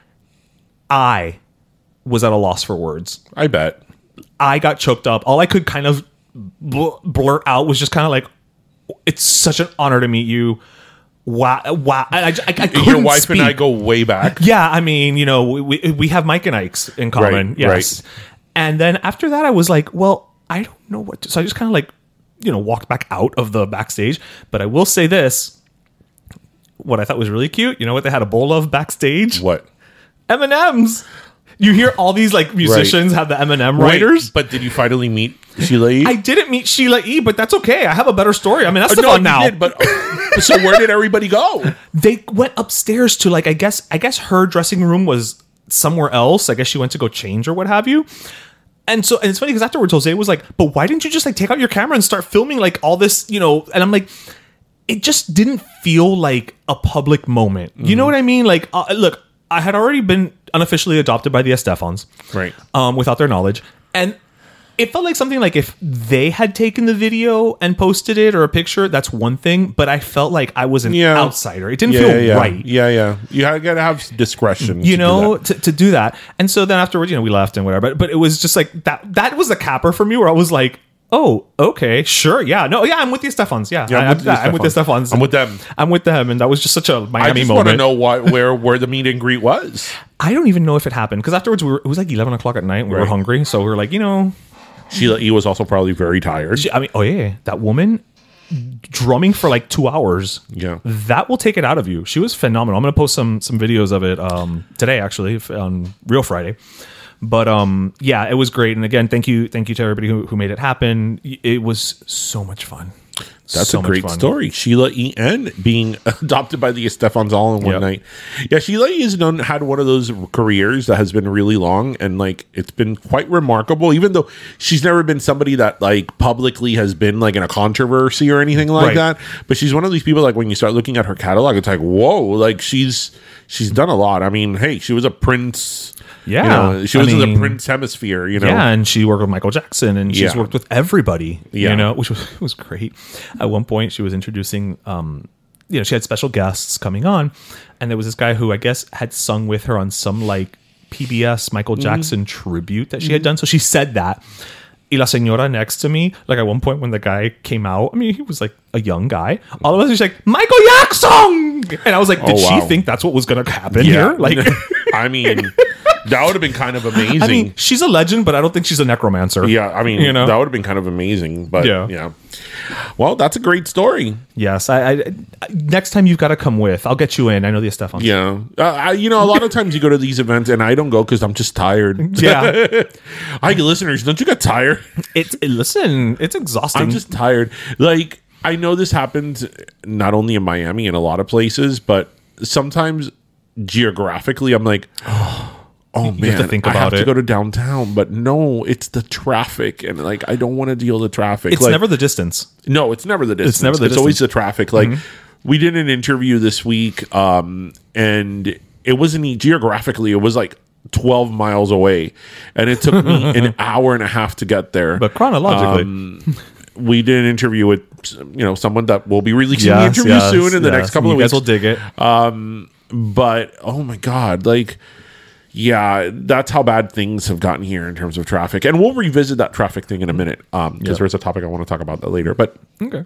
Speaker 6: I was at a loss for words.
Speaker 5: I bet.
Speaker 6: I got choked up. All I could kind of bl- blurt out was just kind of like, it's such an honor to meet you. Wow. Wow. I, I, I, I couldn't
Speaker 5: Your wife
Speaker 6: speak.
Speaker 5: and I go way back.
Speaker 6: Yeah. I mean, you know, we, we, we have Mike and Ike's in common.
Speaker 5: Right,
Speaker 6: yes.
Speaker 5: right.
Speaker 6: And then after that, I was like, well, I don't know what to, so I just kind of like, you know, walked back out of the backstage. But I will say this, what I thought was really cute. You know what they had a bowl of backstage?
Speaker 5: What?
Speaker 6: M and M's. You hear all these like musicians
Speaker 5: Right.
Speaker 6: have the M and M writers.
Speaker 5: Wait, but did you finally meet Sheila E?
Speaker 6: I didn't meet Sheila E, but that's okay. I have a better story. I mean, that's
Speaker 5: Oh,
Speaker 6: the
Speaker 5: no,
Speaker 6: fun
Speaker 5: you
Speaker 6: now.
Speaker 5: did, but so where did everybody go?
Speaker 6: They went upstairs to like I guess I guess her dressing room was somewhere else. I guess she went to go change or what have you. And so and it's funny because afterwards Jose was like, "But why didn't you just like take out your camera and start filming like all this, you know?" And I'm like, it just didn't feel like a public moment. You know what I mean? Like, uh, look, I had already been unofficially adopted by the Estefans,
Speaker 5: Right.
Speaker 6: Um, without their knowledge, and it felt like something like if they had taken the video and posted it or a picture, that's one thing. But I felt like I was an
Speaker 5: Yeah.
Speaker 6: outsider. It didn't
Speaker 5: yeah,
Speaker 6: feel
Speaker 5: yeah.
Speaker 6: right.
Speaker 5: Yeah, yeah. You got to have discretion.
Speaker 6: You
Speaker 5: to do
Speaker 6: know,
Speaker 5: that.
Speaker 6: to, to do that. And so then afterwards, you know, we left and whatever. But but it was just like that. That was the capper for me, where I was like, oh, okay, sure, yeah, no, yeah, I'm with the Stefans. Yeah,
Speaker 5: Yeah,
Speaker 6: I,
Speaker 5: I'm
Speaker 6: I'm,
Speaker 5: with the
Speaker 6: I'm with the Stefans.
Speaker 5: I'm with them.
Speaker 6: I'm with them, and that was just such a
Speaker 5: I
Speaker 6: Miami
Speaker 5: just want to
Speaker 6: moment.
Speaker 5: know why, where where the meet and greet was.
Speaker 6: I don't even know if it happened because afterwards we were, it was like eleven o'clock at night. And we were
Speaker 5: Right.
Speaker 6: hungry, so we were like, you know,
Speaker 5: Sheila E was also probably very tired.
Speaker 6: she, I mean, oh yeah, that woman drumming for like two hours.
Speaker 5: Yeah.
Speaker 6: That will take it out of you. She was phenomenal. I'm gonna post some some videos of it um, today, actually, f- on Real Friday. But um, yeah, it was great. And again, thank you, thank you to everybody who, who made it happen. It was so much fun.
Speaker 5: That's
Speaker 6: So
Speaker 5: a
Speaker 6: much
Speaker 5: great
Speaker 6: fun.
Speaker 5: story. Sheila E. N. being adopted by the Estefans all in one
Speaker 6: Yep.
Speaker 5: night. Yeah, Sheila E. has done had one of those careers that has been really long, and like it's been quite remarkable. Even though she's never been somebody that like publicly has been like in a controversy or anything like
Speaker 6: Right.
Speaker 5: that. But she's one of these people like when you start looking at her catalog, it's like whoa, like she's she's done a lot. I mean, hey, she was a Prince.
Speaker 6: Yeah,
Speaker 5: you know, she
Speaker 6: I
Speaker 5: was in
Speaker 6: mean,
Speaker 5: the Prince hemisphere. You know,
Speaker 6: Yeah, and she worked with Michael Jackson, and she's
Speaker 5: Yeah.
Speaker 6: worked with everybody.
Speaker 5: Yeah.
Speaker 6: You know, which was was great. At one point, she was introducing, um, you know, she had special guests coming on, and there was this guy who I guess had sung with her on some like P B S Michael Jackson tribute that she had done. So she said that. Y la señora next to me, like at one point when the guy came out, I mean, he was like a young guy. All of us, she's like, Michael Jackson! And I was like, did
Speaker 5: Oh, wow.
Speaker 6: she think that's what was going to happen
Speaker 5: Yeah.
Speaker 6: here? Like,
Speaker 5: I mean, that would have been kind of amazing.
Speaker 6: I mean, she's a legend, but I don't think she's a necromancer.
Speaker 5: Yeah, I mean,
Speaker 6: You know?
Speaker 5: that would have been kind of amazing. But
Speaker 6: Yeah.
Speaker 5: yeah. Well, that's a great story.
Speaker 6: Yes, I, I, I next time you've got to come with. I'll get you in. I know the Estefans.
Speaker 5: Yeah. Uh, I, you know, a lot of times you go to these events and I don't go because I'm just tired.
Speaker 6: Yeah.
Speaker 5: Hi, listeners. Don't you get tired?
Speaker 6: It's it, listen, it's exhausting.
Speaker 5: I'm just tired. Like, I know this happens not only in Miami, in a lot of places, but sometimes geographically, I'm like, oh man,
Speaker 6: have to think
Speaker 5: I have
Speaker 6: about
Speaker 5: to
Speaker 6: it.
Speaker 5: go to downtown, but no, it's the traffic, and like I don't want to deal with the traffic.
Speaker 6: it's
Speaker 5: like,
Speaker 6: never the distance.
Speaker 5: no, it's never the distance. It's
Speaker 6: never the
Speaker 5: always
Speaker 6: distance.
Speaker 5: the traffic. Like we did an interview this week, um, and it wasn't e- geographically. It was like twelve miles away, and it took me an hour and a half to get there.
Speaker 6: But chronologically,
Speaker 5: Um, we did an interview with you know someone that will be releasing the
Speaker 6: Yes,
Speaker 5: interview
Speaker 6: yes,
Speaker 5: soon in the
Speaker 6: yes.
Speaker 5: next couple
Speaker 6: you
Speaker 5: of
Speaker 6: guys
Speaker 5: weeks.
Speaker 6: will dig it.
Speaker 5: But oh my god, like yeah, that's how bad things have gotten here in terms of traffic. And we'll revisit that traffic thing in a minute um because
Speaker 6: Yep.
Speaker 5: there's a topic I want to talk about that later. But
Speaker 6: Okay.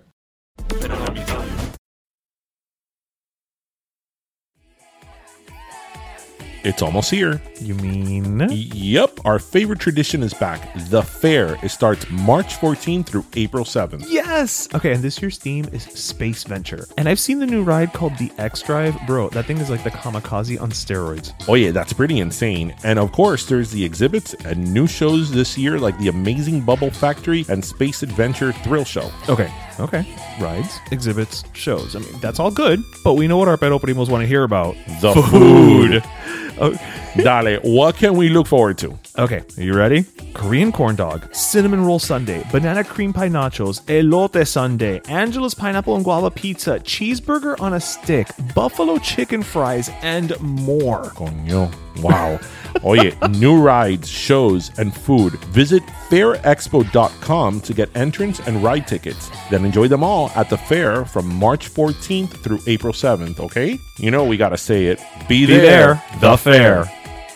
Speaker 5: It's almost here.
Speaker 6: You mean?
Speaker 5: Yep, our favorite tradition is back. The fair. It starts March fourteenth through April seventh.
Speaker 6: Yes! Okay, and this year's theme is Space Venture. And I've seen the new ride called the X-Drive. Bro, that thing is like the Kamikaze on steroids.
Speaker 5: Oh yeah, that's pretty insane. And of course, there's the exhibits and new shows this year like the Amazing Bubble Factory and Space Adventure Thrill Show.
Speaker 6: Okay, okay. Rides, exhibits, shows. I mean, that's all good, but we know what our Pero Primos want to hear about.
Speaker 5: The food. Oh. Dale, what can we look forward to?
Speaker 6: Okay, are you ready? Korean corn dog, cinnamon roll sundae, banana cream pie nachos, elote sundae, Angela's pineapple and guava pizza, cheeseburger on a stick, buffalo chicken fries, and more.
Speaker 5: Coño. Wow. Oh yeah, new rides, shows, and food. Visit fair expo dot com to get entrance and ride tickets. Then enjoy them all at the fair from March fourteenth through April seventh, okay? You know we gotta say it. Be,
Speaker 6: Be
Speaker 5: there,
Speaker 6: there, the fair.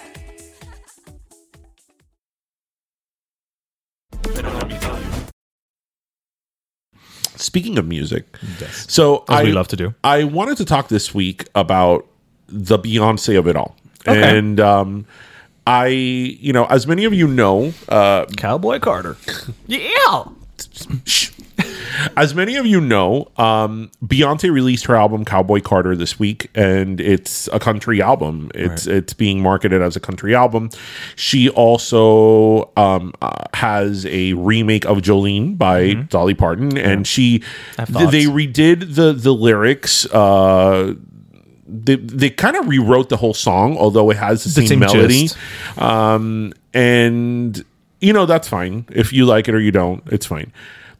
Speaker 5: Speaking of music,
Speaker 6: Yes.
Speaker 5: so
Speaker 6: As
Speaker 5: I
Speaker 6: we love to do.
Speaker 5: I wanted to talk this week about the Beyonce of it all.
Speaker 6: Okay.
Speaker 5: And um, I, you know, as many of you know, uh,
Speaker 6: Cowboy Carter. Yeah!
Speaker 5: shh. As many of you know, um, Beyonce released her album Cowboy Carter this week, and it's a country album. It's
Speaker 6: Right.
Speaker 5: it's being marketed as a country album. She also um, uh, has a remake of Jolene by Dolly Parton, and she
Speaker 6: have
Speaker 5: th- they
Speaker 6: thoughts.
Speaker 5: redid the the lyrics. Uh, they they kind of rewrote the whole song, although it has the,
Speaker 6: The
Speaker 5: same,
Speaker 6: same
Speaker 5: melody.
Speaker 6: gist.
Speaker 5: Um, and you know that's fine if you like it or you don't. It's fine.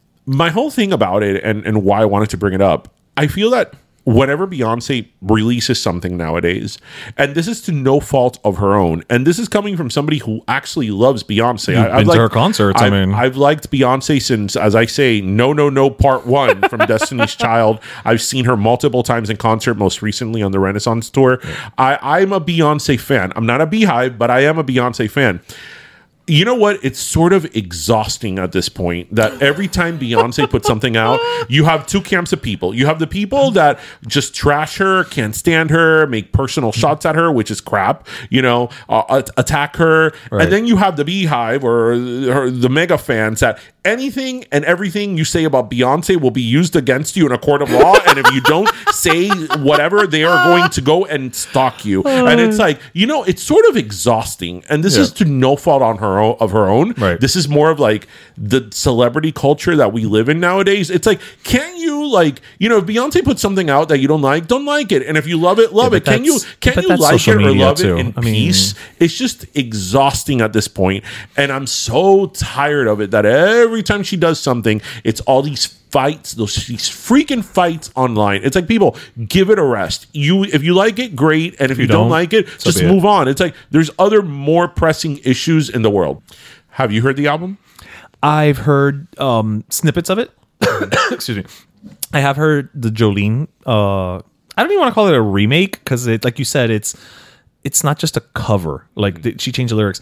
Speaker 5: My whole thing about it and, and why I wanted to bring it up, I feel that whenever Beyonce releases something nowadays, and this is to no fault of her own, and this is coming from somebody who actually loves Beyonce.
Speaker 6: You've been to her concerts, I
Speaker 5: I've,
Speaker 6: mean.
Speaker 5: I've liked Beyonce since, as I say, No, No, No Part One from Destiny's Child. I've seen her multiple times in concert, most recently on the Renaissance Tour. I, I'm a Beyonce fan. I'm not a Beehive, but I am a Beyonce fan. You know what? It's sort of exhausting at this point that every time Beyonce puts something out, you have two camps of people. You have the people that just trash her, can't stand her, make personal shots at her, which is crap, you know, uh, attack her.
Speaker 6: Right.
Speaker 5: And then you have the Beehive or, or the mega fans that anything and everything you say about Beyonce will be used against you in a court of law. And if you don't say whatever, they are going to go and stalk you. And it's like, you know, it's sort of exhausting. And this
Speaker 6: Yeah.
Speaker 5: is to no fault on her own, of her own.
Speaker 6: Right.
Speaker 5: This is more of like the celebrity culture that we live in nowadays. It's like, can't you like, you know, if Beyonce puts something out that you don't like, don't like it. And if you love it, love
Speaker 6: Yeah,
Speaker 5: it.
Speaker 6: but
Speaker 5: Can you
Speaker 6: that's-
Speaker 5: can
Speaker 6: but
Speaker 5: you
Speaker 6: that's
Speaker 5: like it
Speaker 6: social
Speaker 5: or
Speaker 6: media
Speaker 5: love
Speaker 6: too.
Speaker 5: it in
Speaker 6: I mean-
Speaker 5: peace? It's just exhausting at this point. And I'm so tired of it that every time she does something, it's all these fights, those these freaking fights online. It's like, people, give it a rest. You if you like it, great. And if you, don't,
Speaker 6: don't,
Speaker 5: like it,
Speaker 6: so
Speaker 5: just
Speaker 6: be it.
Speaker 5: move on. It's like there's other more pressing issues in the world. Have you heard the album?
Speaker 6: I've heard um, snippets of it. Excuse me. I have heard the Jolene. Uh, I don't even want to call it a remake because, it, like you said, it's it's not just a cover. Like the, she changed the lyrics.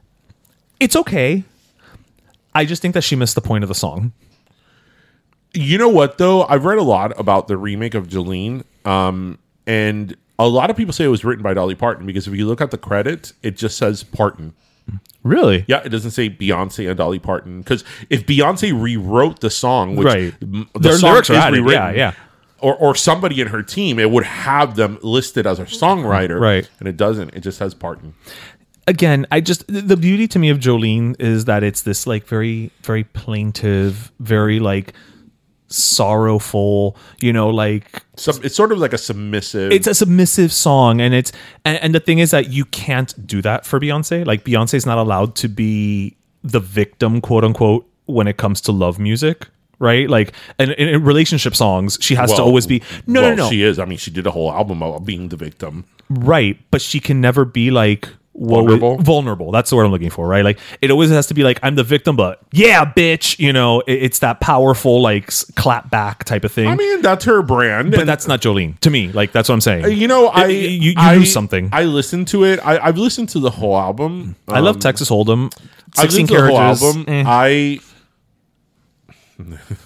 Speaker 6: It's okay. I just think that she missed the point of the song.
Speaker 5: You know what, though? I've read a lot about the remake of Jolene, um, and a lot of people say it was written by Dolly Parton because if you look at the credits, it just says Parton.
Speaker 6: Really?
Speaker 5: Yeah, it doesn't say Beyonce and Dolly Parton because if Beyonce rewrote the song, which
Speaker 6: Right.
Speaker 5: m- the
Speaker 6: Their
Speaker 5: song
Speaker 6: lyrics are
Speaker 5: is
Speaker 6: added,
Speaker 5: rewritten,
Speaker 6: yeah, yeah.
Speaker 5: Or, or somebody in her team, it would have them listed as a songwriter,
Speaker 6: Right.
Speaker 5: And it doesn't. It just says Parton.
Speaker 6: Again, I just the beauty to me of Jolene is that it's this like very, very plaintive, very like sorrowful, you know, like
Speaker 5: So it's sort of like a submissive.
Speaker 6: it's a submissive song, and it's and, and the thing is that you can't do that for Beyonce. Like Beyonce is not allowed to be the victim, quote unquote, when it comes to love music, right? Like and in, in relationship songs, she has to
Speaker 5: Well,
Speaker 6: always be no,
Speaker 5: well,
Speaker 6: no, no,
Speaker 5: She is. I mean, she did a whole album about being the victim.
Speaker 6: right? But she can never be like. What
Speaker 5: Vulnerable?
Speaker 6: would- vulnerable. That's the word I'm looking for, right? Like it always has to be like I'm the victim, but yeah, bitch. You know, it, it's that powerful like s- clap back type of thing.
Speaker 5: I mean, that's her brand.
Speaker 6: but
Speaker 5: and-
Speaker 6: that's not Jolene to me. Like that's what I'm saying.
Speaker 5: You know, I
Speaker 6: It- you, you
Speaker 5: I,
Speaker 6: lose something. I,
Speaker 5: I listened to it. I, I've listened to the whole album.
Speaker 6: love
Speaker 5: Um,
Speaker 6: Texas Hold'em.
Speaker 5: I've
Speaker 6: sixteen
Speaker 5: listened to the whole
Speaker 6: characters.
Speaker 5: album.
Speaker 6: eh.
Speaker 5: I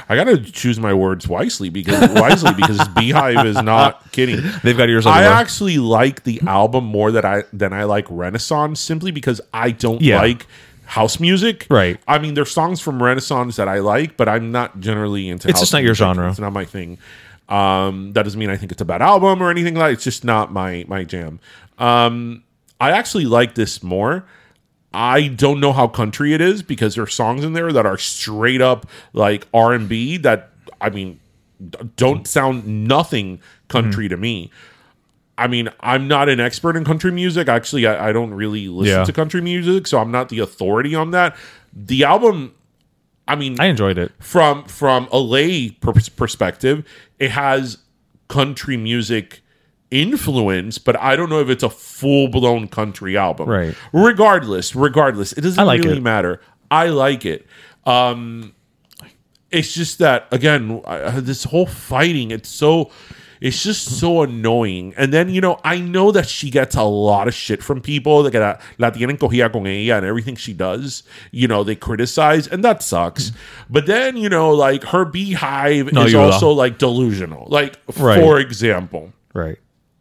Speaker 5: I gotta choose my words wisely because wisely because Beehive is not kidding.
Speaker 6: They've got ears
Speaker 5: I
Speaker 6: everywhere.
Speaker 5: actually like the album more that I than I like Renaissance, simply because I don't
Speaker 6: Yeah.
Speaker 5: like house music.
Speaker 6: Right.
Speaker 5: I mean, there's songs from Renaissance that I like, but I'm not generally into.
Speaker 6: It's
Speaker 5: house
Speaker 6: just not your
Speaker 5: music.
Speaker 6: genre.
Speaker 5: It's not my thing. Um, that doesn't mean I think it's a bad album or anything like that. It's just not my my jam. Um, I actually like this more. I don't know how country it is because there are songs in there that are straight up like R and B that, I mean, d- don't sound nothing country
Speaker 6: Mm-hmm.
Speaker 5: to me. I mean, I'm not an expert in country music. Actually, I, I don't really listen
Speaker 6: Yeah.
Speaker 5: to country music, so I'm not the authority on that. The album, I mean,
Speaker 6: I enjoyed it.
Speaker 5: from from a lay per- perspective, it has country music influence, but I don't know if it's a full blown country album.
Speaker 6: Right.
Speaker 5: Regardless, regardless, it doesn't
Speaker 6: I like
Speaker 5: really
Speaker 6: it.
Speaker 5: matter. I like it. Um, it's just that again, I, this whole fighting. It's so. It's just so annoying. And then, you know, I know that she gets a lot of shit from people that la, la tienen cogida con ella and everything she does. You know, they criticize, and that sucks. But then, you know, like her Beehive
Speaker 6: No,
Speaker 5: is
Speaker 6: you're
Speaker 5: also
Speaker 6: wrong.
Speaker 5: like delusional. Like,
Speaker 6: Right.
Speaker 5: for example,
Speaker 6: Right.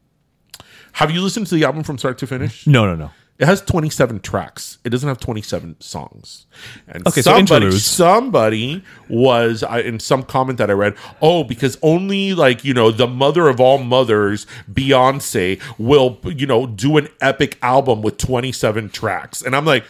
Speaker 5: have you listened to the album from start to finish?
Speaker 6: No, no, no.
Speaker 5: It has twenty-seven tracks. It doesn't have twenty-seven songs. And
Speaker 6: Okay, so
Speaker 5: somebody,
Speaker 6: interludes.
Speaker 5: somebody was I, in some comment that I read, oh, because only like, you know, the mother of all mothers, Beyonce, will, you know, do an epic album with twenty-seven tracks. And I'm like,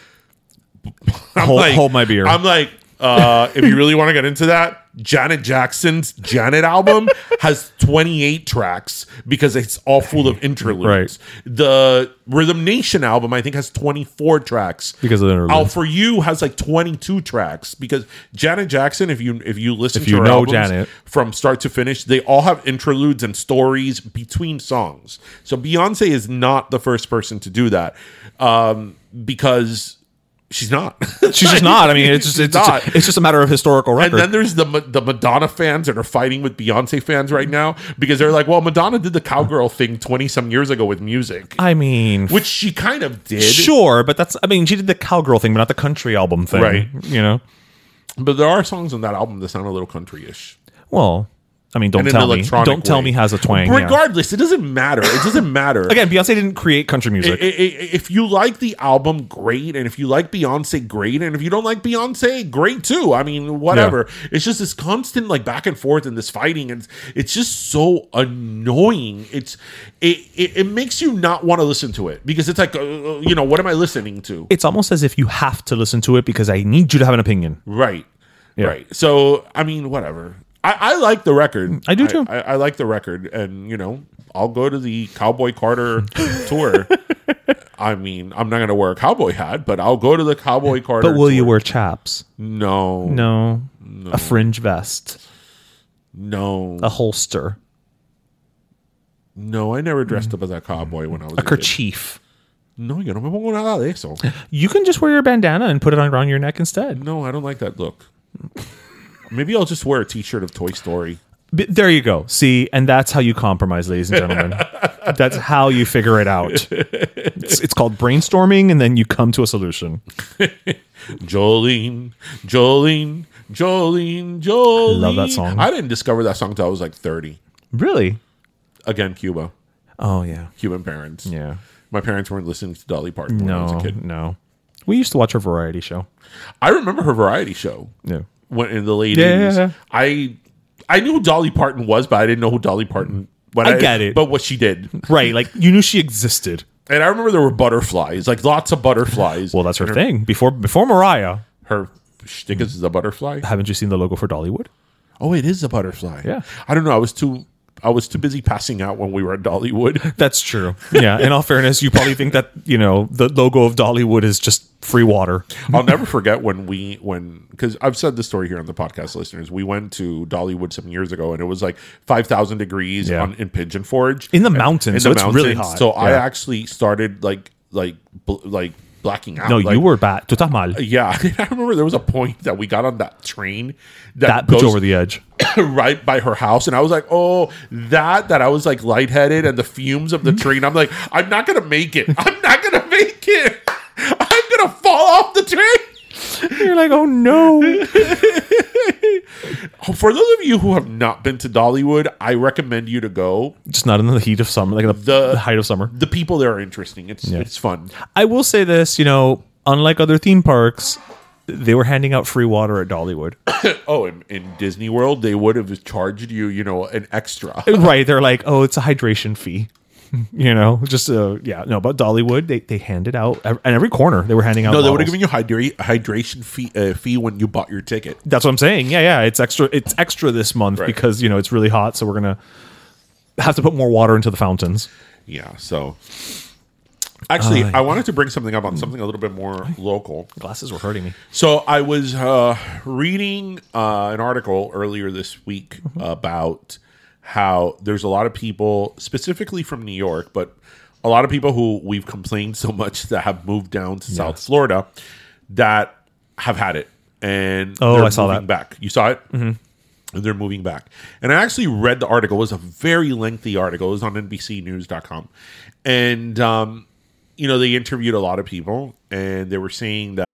Speaker 5: I'm
Speaker 6: Hold-
Speaker 5: like,
Speaker 6: hold my beer.
Speaker 5: I'm like, uh, if you really want to get into that, Janet Jackson's Janet album has twenty-eight tracks because it's all full of interludes.
Speaker 6: Right.
Speaker 5: The Rhythm Nation album, I think, has twenty-four tracks.
Speaker 6: Because of the interludes.
Speaker 5: Out For You has like twenty-two tracks because Janet Jackson, if you if you listen
Speaker 6: If
Speaker 5: to
Speaker 6: you
Speaker 5: her
Speaker 6: know
Speaker 5: albums
Speaker 6: Janet.
Speaker 5: from start to finish, they all have interludes and stories between songs. So Beyonce is not the first person to do that um, because she's not.
Speaker 6: She's just not. I mean, it's just
Speaker 5: She's
Speaker 6: it's,
Speaker 5: not.
Speaker 6: it's, it's just a matter of historical
Speaker 5: And
Speaker 6: record.
Speaker 5: then there's the Ma- the Madonna fans that are fighting with Beyonce fans right now because they're like, well, Madonna did the cowgirl thing twenty some years ago with music,
Speaker 6: I mean,
Speaker 5: which she kind of did.
Speaker 6: sure, but that's. I mean, she did the cowgirl thing, but not the country album thing,
Speaker 5: Right.
Speaker 6: You know.
Speaker 5: But there are songs on that album that sound a little country-ish.
Speaker 6: Well, I mean, don't
Speaker 5: in an
Speaker 6: tell me.
Speaker 5: electronic
Speaker 6: Don't tell
Speaker 5: way.
Speaker 6: me has a twang. yeah.
Speaker 5: Regardless, it doesn't matter. It doesn't matter.
Speaker 6: Again, Beyonce didn't create country music.
Speaker 5: I- I- I- if you like the album, great. And if you like Beyonce, great. And if you don't like Beyonce, great too. I mean, whatever. It's just this constant like back and forth and this fighting, and it's, it's just so annoying. It's it, it it makes you not want to listen to it because it's like, uh, you know, what am I listening to?
Speaker 6: It's almost as if you have to listen to it because I need you to have an opinion.
Speaker 5: Right.
Speaker 6: Yeah.
Speaker 5: Right. So I mean, whatever. I, I like the record.
Speaker 6: I do too.
Speaker 5: I, I like the record, and you know, I'll go to the Cowboy Carter tour. I mean, I'm not gonna wear a cowboy hat, but I'll go to the Cowboy Carter.
Speaker 6: But will
Speaker 5: tour.
Speaker 6: you wear chaps?
Speaker 5: No,
Speaker 6: No. A fringe vest.
Speaker 5: no,
Speaker 6: A holster.
Speaker 5: no. I never dressed up as a cowboy when I was
Speaker 6: A
Speaker 5: a kid.
Speaker 6: kerchief.
Speaker 5: No, yo no me pongo nada de eso.
Speaker 6: You can just wear your bandana and put it around your neck instead.
Speaker 5: No, I don't like that look. Maybe I'll just wear a T-shirt of Toy Story.
Speaker 6: B- There you go. See, and that's how you compromise, ladies and gentlemen. That's how you figure it out. It's, it's called brainstorming, and then you come to a solution.
Speaker 5: Jolene, Jolene, Jolene, Jolene.
Speaker 6: Love that song.
Speaker 5: I didn't discover that song until I was like thirty.
Speaker 6: Really?
Speaker 5: Again, Cuba.
Speaker 6: Oh yeah,
Speaker 5: Cuban parents.
Speaker 6: yeah.
Speaker 5: My parents weren't listening to Dolly Parton when I was
Speaker 6: No,
Speaker 5: a kid.
Speaker 6: no. We used to watch her variety show.
Speaker 5: I remember her variety show
Speaker 6: Yeah.
Speaker 5: when in the late
Speaker 6: Yeah.
Speaker 5: eighties. I I knew who Dolly Parton was, but I didn't know who Dolly Parton. But
Speaker 6: I get it.
Speaker 5: But what she did,
Speaker 6: Right, like you knew she existed.
Speaker 5: and I remember there were butterflies, like lots of butterflies.
Speaker 6: Well, that's her
Speaker 5: And
Speaker 6: thing. Before before Mariah,
Speaker 5: Her shtick is the butterfly.
Speaker 6: haven't you seen the logo for Dollywood?
Speaker 5: Oh, it is a butterfly.
Speaker 6: Yeah.
Speaker 5: I don't know. I was too. I was too busy passing out when we were at Dollywood.
Speaker 6: That's true. Yeah. In all fairness, you probably think that you know the logo of Dollywood is just free water.
Speaker 5: I'll never forget when we when because I've said this story here on the podcast, listeners. We went to Dollywood some years ago, and it was like five thousand degrees
Speaker 6: Yeah.
Speaker 5: on in Pigeon Forge
Speaker 6: In the mountains,
Speaker 5: In
Speaker 6: so
Speaker 5: the
Speaker 6: it's
Speaker 5: mountains.
Speaker 6: really hot.
Speaker 5: So I
Speaker 6: Yeah.
Speaker 5: actually started like like bl- like blacking out.
Speaker 6: No,
Speaker 5: like,
Speaker 6: you were bad. Tu estás mal.
Speaker 5: Yeah, I remember there was a point that we got on that train that,
Speaker 6: That put
Speaker 5: goes
Speaker 6: you over the edge.
Speaker 5: right by her house, and I was like, "Oh, that!" That I was like lightheaded, and the fumes of the train. I'm like, "I'm not gonna make it. I'm not gonna make it. I'm gonna fall off the train."
Speaker 6: You're like, oh no.
Speaker 5: For those of you who have not been to Dollywood, I recommend you to go.
Speaker 6: Just not in the heat of summer, like the,
Speaker 5: The-
Speaker 6: the height of summer.
Speaker 5: The people there are interesting. It's
Speaker 6: Yeah.
Speaker 5: it's fun.
Speaker 6: I will say this, you know, unlike other theme parks, they were handing out free water at Dollywood.
Speaker 5: Oh, in, in Disney World, they would have charged you, you know, an extra.
Speaker 6: Right. They're like, oh, it's a hydration fee. You know, just, uh, yeah. No, but Dollywood, they, they handed out, and every corner, they were handing out
Speaker 5: No, they would have
Speaker 6: bottles.
Speaker 5: given you hydra- hydration fee uh, fee when you bought your ticket.
Speaker 6: That's what I'm saying. Yeah, yeah. It's extra. It's extra this month
Speaker 5: Right.
Speaker 6: because, you know, it's really hot. So we're going to have to put more water into the fountains.
Speaker 5: Yeah, so... Actually, I wanted to bring something up on something a little bit more local.
Speaker 6: Glasses were hurting me.
Speaker 5: So I was uh, reading uh, an article earlier this week about how there's a lot of people, specifically from New York, but a lot of people who we've complained so much that have moved down to South Florida that have had it. And
Speaker 6: Oh,
Speaker 5: they're
Speaker 6: I saw
Speaker 5: moving
Speaker 6: that.
Speaker 5: back. You saw it? Mm-hmm. And they're moving back. And I actually read the article. It was a very lengthy article. It was on N B C news dot com. And, um, you know, they interviewed a lot of people, and they were saying that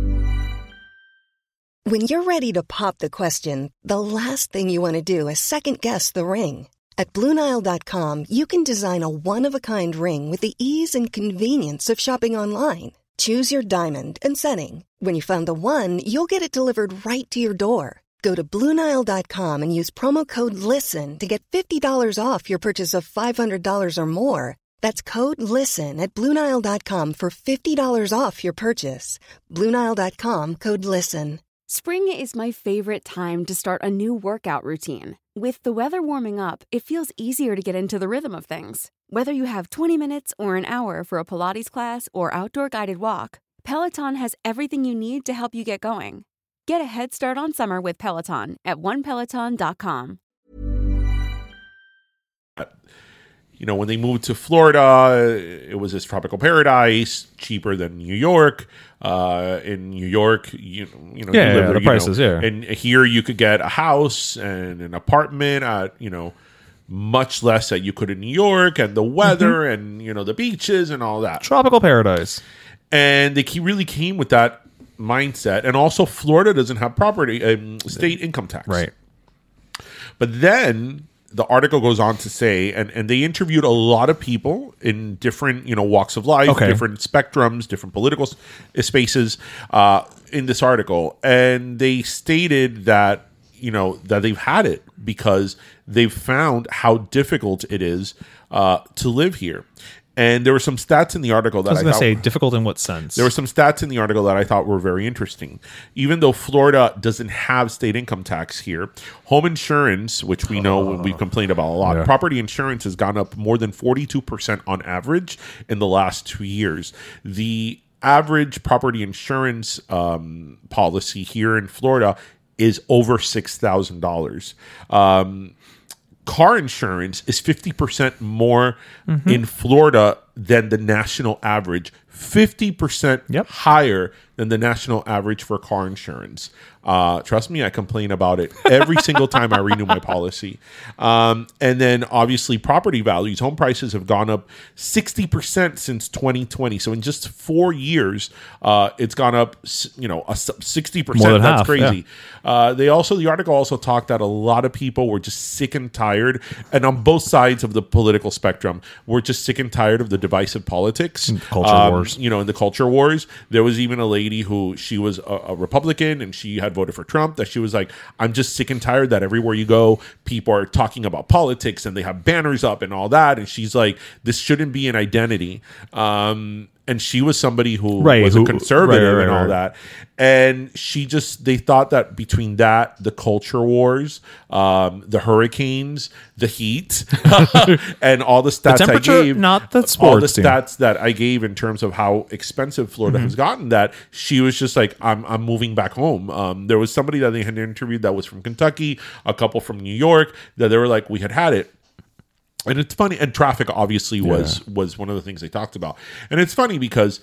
Speaker 7: When you're ready to pop the question, the last thing you want to do is second-guess the ring. At Blue Nile dot com, you can design a one-of-a-kind ring with the ease and convenience of shopping online. Choose your diamond and setting. When you find the one, you'll get it delivered right to your door. Go to Blue Nile dot com and use promo code LISTEN to get fifty dollars off your purchase of five hundred dollars or more. That's code LISTEN at Blue Nile dot com for fifty dollars off your purchase. Blue Nile dot com, code LISTEN.
Speaker 1: Spring is my favorite time to start a new workout routine. With the weather warming up, it feels easier to get into the rhythm of things. Whether you have twenty minutes or an hour for a Pilates class or outdoor guided walk, Peloton has everything you need to help you get going. Get a head start on summer with Peloton at one peloton dot com.
Speaker 5: you know, when they moved to Florida, it was this tropical paradise, cheaper than New York. Uh, in New York, you, you know,
Speaker 6: Yeah,
Speaker 5: you live
Speaker 6: yeah,
Speaker 5: there,
Speaker 6: the
Speaker 5: you
Speaker 6: prices,
Speaker 5: know,
Speaker 6: yeah.
Speaker 5: And here you could get a house and an apartment at, you know, much less that you could in New York, and the weather
Speaker 6: Mm-hmm.
Speaker 5: and, you know, the beaches and all that.
Speaker 6: Tropical paradise.
Speaker 5: And they ke- really came with that mindset. And also, Florida doesn't have property, um, state income tax.
Speaker 6: Right.
Speaker 5: But then the article goes on to say, and, and they interviewed a lot of people in different, you know, walks of life,
Speaker 6: Okay.
Speaker 5: different spectrums, different political s- spaces uh, in this article. And they stated that, you know, that they've had it because they've found how difficult it is uh, to live here. And there were some stats in the article that
Speaker 6: I was
Speaker 5: I,
Speaker 6: going to
Speaker 5: thought
Speaker 6: say, difficult in what sense?
Speaker 5: there were some stats in the article that I thought were very interesting. Even though Florida doesn't have state income tax here, home insurance, which we know we've complained about a lot,
Speaker 6: Yeah.
Speaker 5: property insurance has gone up more than forty-two percent on average in the last two years. The average property insurance um, policy here in Florida is over six thousand dollars. Um, car insurance is fifty percent more
Speaker 6: Mm-hmm.
Speaker 5: in Florida than the national average, fifty percent
Speaker 6: Yep.
Speaker 5: higher than the national average for car insurance. Uh, trust me, I complain about it every single time I renew my policy. Um, and then obviously property values, home prices have gone up sixty percent since twenty twenty. So in just four years, uh, it's gone up, s- you know, a s- sixty percent.
Speaker 6: More than
Speaker 5: That's
Speaker 6: half,
Speaker 5: crazy. Uh, they also, the article also talked that a lot of people were just sick and tired, and on both sides of the political spectrum, we're just sick and tired of the divisive politics,
Speaker 6: culture
Speaker 5: Um,
Speaker 6: wars.
Speaker 5: You know, in the culture wars, there was even a lady who she was a, a Republican and she had voted for Trump. That she was like, "I'm just sick and tired that everywhere you go, people are talking about politics and they have banners up and all that." And she's like, "This shouldn't be an identity." Um, and she was somebody who
Speaker 6: Right,
Speaker 5: was
Speaker 6: who-
Speaker 5: a conservative
Speaker 6: right, right,
Speaker 5: and all
Speaker 6: right.
Speaker 5: that. And she just, they thought that between that, the culture wars, um, the hurricanes, the heat, and all the stats I
Speaker 6: temperature,
Speaker 5: gave,
Speaker 6: not the
Speaker 5: all the
Speaker 6: sports team.
Speaker 5: stats that I gave in terms of how expensive Florida has gotten, that she was just like, I'm, I'm moving back home. Um, there was somebody that they had interviewed that was from Kentucky, a couple from New York, that they were like, we had had it. And it's funny, and traffic obviously was was one of the things they talked about. And it's funny because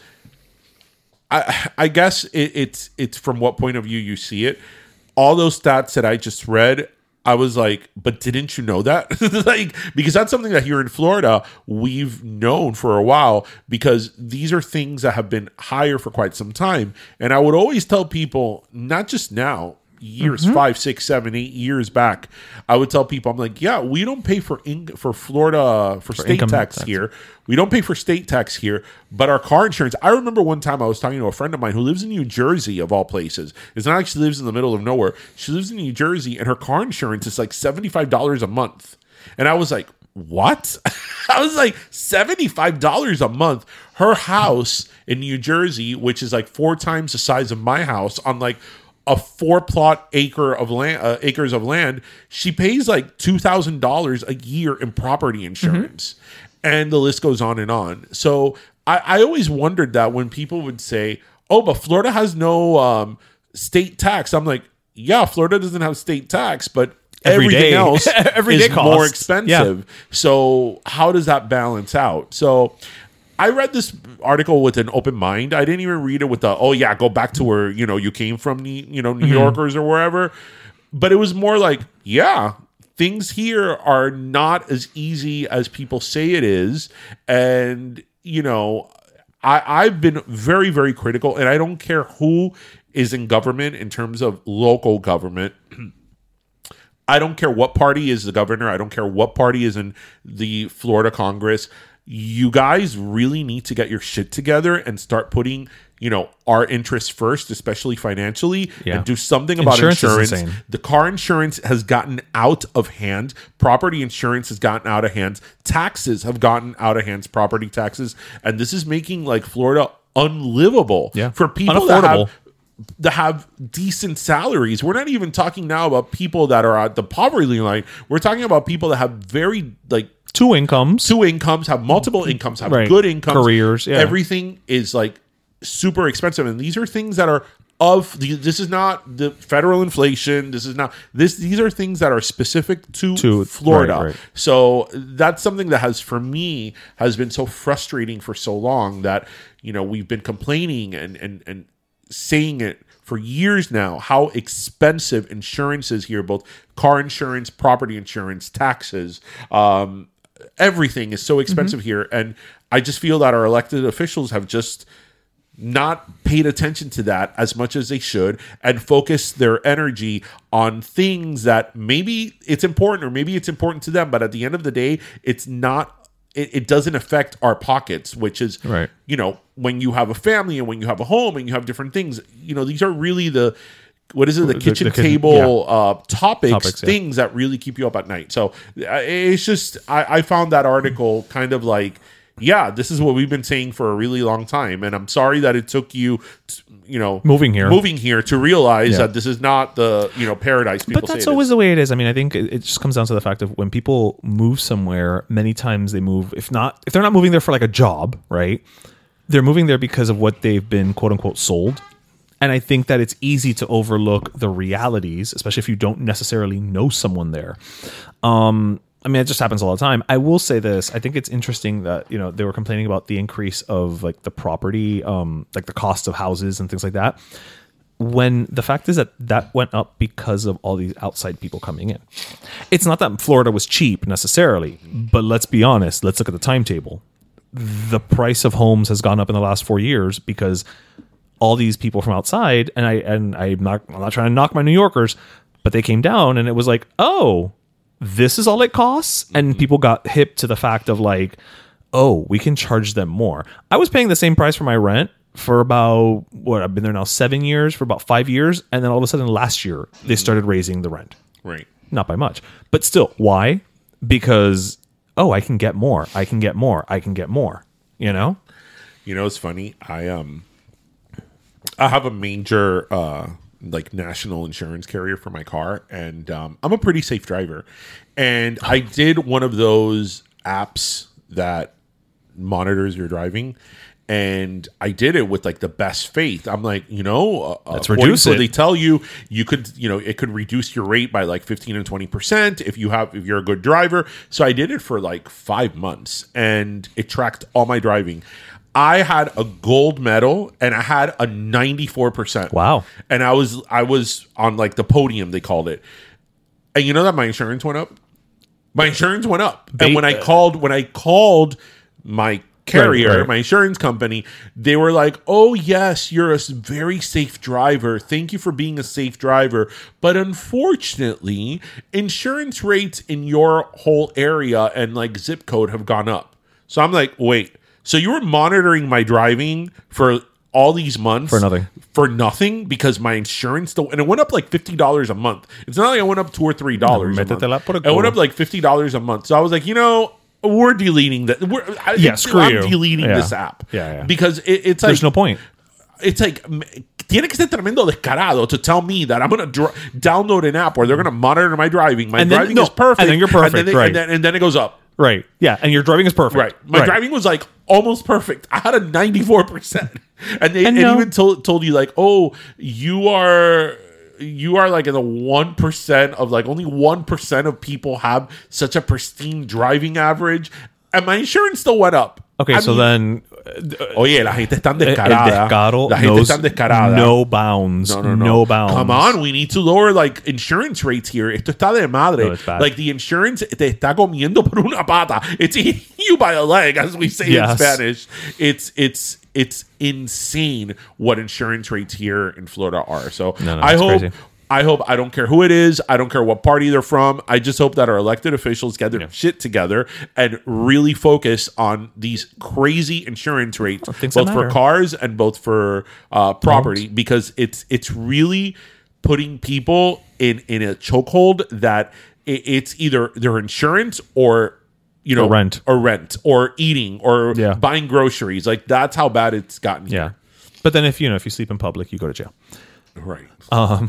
Speaker 5: I I guess it, it's it's from what point of view you see it. All those stats that I just read, I was like, but didn't you know that? Like, because that's something that here in Florida we've known for a while, because these are things that have been higher for quite some time. And I would always tell people, not just now, years,
Speaker 6: Mm-hmm.
Speaker 5: five, six, seven, eight years back, I would tell people, I'm like, yeah, we don't pay for in- for Florida for,
Speaker 6: For
Speaker 5: state
Speaker 6: income
Speaker 5: tax,
Speaker 6: tax.
Speaker 5: here. We don't pay for state tax here, but our car insurance. I remember one time I was talking to a friend of mine who lives in New Jersey, of all places. It's not like she lives in the middle of nowhere. She lives in New Jersey, and her car insurance is like seventy-five dollars a month. And I was like, what? I was like, seventy-five dollars a month. Her house in New Jersey, which is like four times the size of my house, on like a four plot acre of land, uh, acres of land, she pays like two thousand dollars a year in property insurance. Mm-hmm. And the list goes on and on. So I, I always wondered that when people would say, oh, but Florida has no um, state tax. I'm like, yeah, Florida doesn't have state tax, but
Speaker 6: Every
Speaker 5: everything
Speaker 6: day.
Speaker 5: else
Speaker 6: Every
Speaker 5: is
Speaker 6: day
Speaker 5: more
Speaker 6: costs.
Speaker 5: expensive.
Speaker 6: Yeah.
Speaker 5: So how does that balance out? So I read this article with an open mind. I didn't even read it with the, oh yeah, go back to where, you know, you came from, you know, New
Speaker 6: Mm-hmm.
Speaker 5: Yorkers or wherever. But it was more like, yeah, things here are not as easy as people say it is. And, you know, I, I've been very, very critical, and I don't care who is in government in terms of local government. I don't care what party is the governor. I don't care what party is in the Florida Congress. You guys really need to get your shit together and start putting, you know, our interests first, especially financially,
Speaker 6: Yeah.
Speaker 5: and do something about
Speaker 6: Insurance is
Speaker 5: insurance.
Speaker 6: insane.
Speaker 5: The car insurance has gotten out of hand. Property insurance has gotten out of hand. Taxes have gotten out of hands, property taxes. And this is making like Florida unlivable
Speaker 6: Yeah.
Speaker 5: for people that
Speaker 6: Unaffordable.
Speaker 5: have that have decent salaries. We're not even talking now about people that are at the poverty line. We're talking about people that have very like
Speaker 6: Two incomes.
Speaker 5: two incomes, have multiple incomes, have
Speaker 6: Right.
Speaker 5: good incomes,
Speaker 6: Careers, yeah.
Speaker 5: Everything is like super expensive, and these are things that are of the. This is not the federal inflation. This is not this. These are things that are specific to,
Speaker 6: To-
Speaker 5: Florida.
Speaker 6: right, right.
Speaker 5: So that's something that has, for me, has been so frustrating for so long that, you know, we've been complaining and and and saying it for years now, how expensive insurance is here, both car insurance, property insurance, taxes, um, everything is so expensive
Speaker 6: Mm-hmm.
Speaker 5: here. And I just feel that our elected officials have just not paid attention to that as much as they should, and focus their energy on things that maybe it's important, or maybe it's important to them, but at the end of the day, it's not. It, it doesn't affect our pockets, which is,
Speaker 6: Right.
Speaker 5: you know, when you have a family and when you have a home and you have different things, you know, these are really the, what is it, the,
Speaker 6: The-
Speaker 5: kitchen
Speaker 6: the kitchen-
Speaker 5: table uh, topics,
Speaker 6: Topics, yeah.
Speaker 5: things that really keep you up at night. So uh, it's just, I, I found that article kind of like, yeah, this is what we've been saying for a really long time. And I'm sorry that it took you, t- you know,
Speaker 6: Moving here.
Speaker 5: moving here to realize
Speaker 6: Yeah.
Speaker 5: that this is not the, you know, paradise people
Speaker 6: But
Speaker 5: say
Speaker 6: that's
Speaker 5: it
Speaker 6: always
Speaker 5: is.
Speaker 6: the way it is. I mean, I think it it just comes down to the fact of when people move somewhere, many times they move, if not, if they're not moving there for like a job, right? They're moving there because of what they've been quote unquote sold. And I think that it's easy to overlook the realities, especially if you don't necessarily know someone there. Um, I mean, it just happens all the time. I will say this. I think it's interesting that, you know, they were complaining about the increase of like the property, um, like the cost of houses and things like that. When the fact is that that went up because of all these outside people coming in. It's not that Florida was cheap necessarily, but let's be honest. Let's look at the timetable. The price of homes has gone up in the last four years because all these people from outside, and I and I'm not I'm not trying to knock my New Yorkers, but they came down and it was like, oh, this is all it costs, and people got hip to the fact of like, oh, we can charge them more. I was paying the same price for my rent for about what I've been there now seven years for about five years, and then all of a sudden last year they started raising the rent,
Speaker 5: Right.
Speaker 6: not by much, but still. Why? Because oh, I can get more, I can get more, I can get more. You know.
Speaker 5: You know, it's funny. I um, I have a major uh, like national insurance carrier for my car, and um, I'm a pretty safe driver. And I did one of those apps that monitors your driving, and I did it with like the best faith. I'm like, you know, uh,
Speaker 6: Let's
Speaker 5: according
Speaker 6: reduce
Speaker 5: to what
Speaker 6: it.
Speaker 5: they tell you, you could, you know, it could reduce your rate by like fifteen and twenty percent if you have, if you're a good driver. So I did it for like five months, and it tracked all my driving. I had a gold medal and I had a ninety-four percent.
Speaker 6: Wow.
Speaker 5: And I was I was on like the podium, they called it. And you know that my insurance went up? My insurance went up.
Speaker 6: They-
Speaker 5: and when I called when I called my carrier,
Speaker 6: Right, right.
Speaker 5: my insurance company, they were like, oh, yes, you're a s- very safe driver. Thank you for being a safe driver. But unfortunately, insurance rates in your whole area and like zip code have gone up. So I'm like, wait, so you were monitoring my driving for all these months
Speaker 6: For nothing.
Speaker 5: for nothing because my insurance still, and it went up like fifty dollars a month. It's not like I went up two or three dollars. a month.
Speaker 6: Métetela por el
Speaker 5: It went
Speaker 6: culo.
Speaker 5: up like fifty dollars a month. So I was like, you know, we're deleting that. We're, I-
Speaker 6: Yeah,
Speaker 5: it's-
Speaker 6: screw
Speaker 5: I'm
Speaker 6: you.
Speaker 5: deleting
Speaker 6: Yeah.
Speaker 5: this app.
Speaker 6: Yeah, yeah.
Speaker 5: Because it, it's like
Speaker 6: There's no point.
Speaker 5: it's like m- tiene que ser tremendo descarado to tell me that I'm going to dr- download an app where they're going to monitor my driving. My
Speaker 6: And then-
Speaker 5: driving
Speaker 6: no,
Speaker 5: is perfect,
Speaker 6: and then you're perfect,
Speaker 5: and then, they-
Speaker 6: right.
Speaker 5: and, then, and then it goes up.
Speaker 6: Right. Yeah. And your driving is perfect.
Speaker 5: Right. My driving was like almost perfect. I had a ninety-four percent. And they
Speaker 6: And
Speaker 5: and
Speaker 6: no-
Speaker 5: even told told you like, "Oh, you are you are like in the one percent of like only one percent of people have such a pristine driving average." And my insurance still went up.
Speaker 6: Okay.
Speaker 5: I
Speaker 6: so
Speaker 5: mean,
Speaker 6: then
Speaker 5: oye, la gente está
Speaker 6: el
Speaker 5: descarada.
Speaker 6: descaro
Speaker 5: La gente
Speaker 6: knows
Speaker 5: está descarada.
Speaker 6: no bounds.
Speaker 5: No,
Speaker 6: No,
Speaker 5: no, no.
Speaker 6: bounds.
Speaker 5: Come on, we need to lower like insurance rates here. Esto está de madre.
Speaker 6: No, it's bad.
Speaker 5: Like the insurance te está comiendo por una pata. It's eating you by a leg, as we say in
Speaker 6: Yes.
Speaker 5: Spanish. It's it's it's insane what insurance rates here in Florida are. So
Speaker 6: No, no,
Speaker 5: I
Speaker 6: it's
Speaker 5: hope.
Speaker 6: crazy.
Speaker 5: I hope, I don't care who it is. I don't care what party they're from. I just hope that our elected officials get their shit together and really focus on these crazy insurance rates,
Speaker 6: things
Speaker 5: both
Speaker 6: that
Speaker 5: for
Speaker 6: matter.
Speaker 5: cars and both for uh, property, because it's it's really putting people in, in a chokehold that it, it's either their insurance or you know
Speaker 6: Or rent.
Speaker 5: or rent or eating or
Speaker 6: Yeah.
Speaker 5: buying groceries. Like that's how bad it's gotten
Speaker 6: Yeah.
Speaker 5: here.
Speaker 6: But then if you know if you sleep in public, you go to jail.
Speaker 5: Right.
Speaker 6: Um.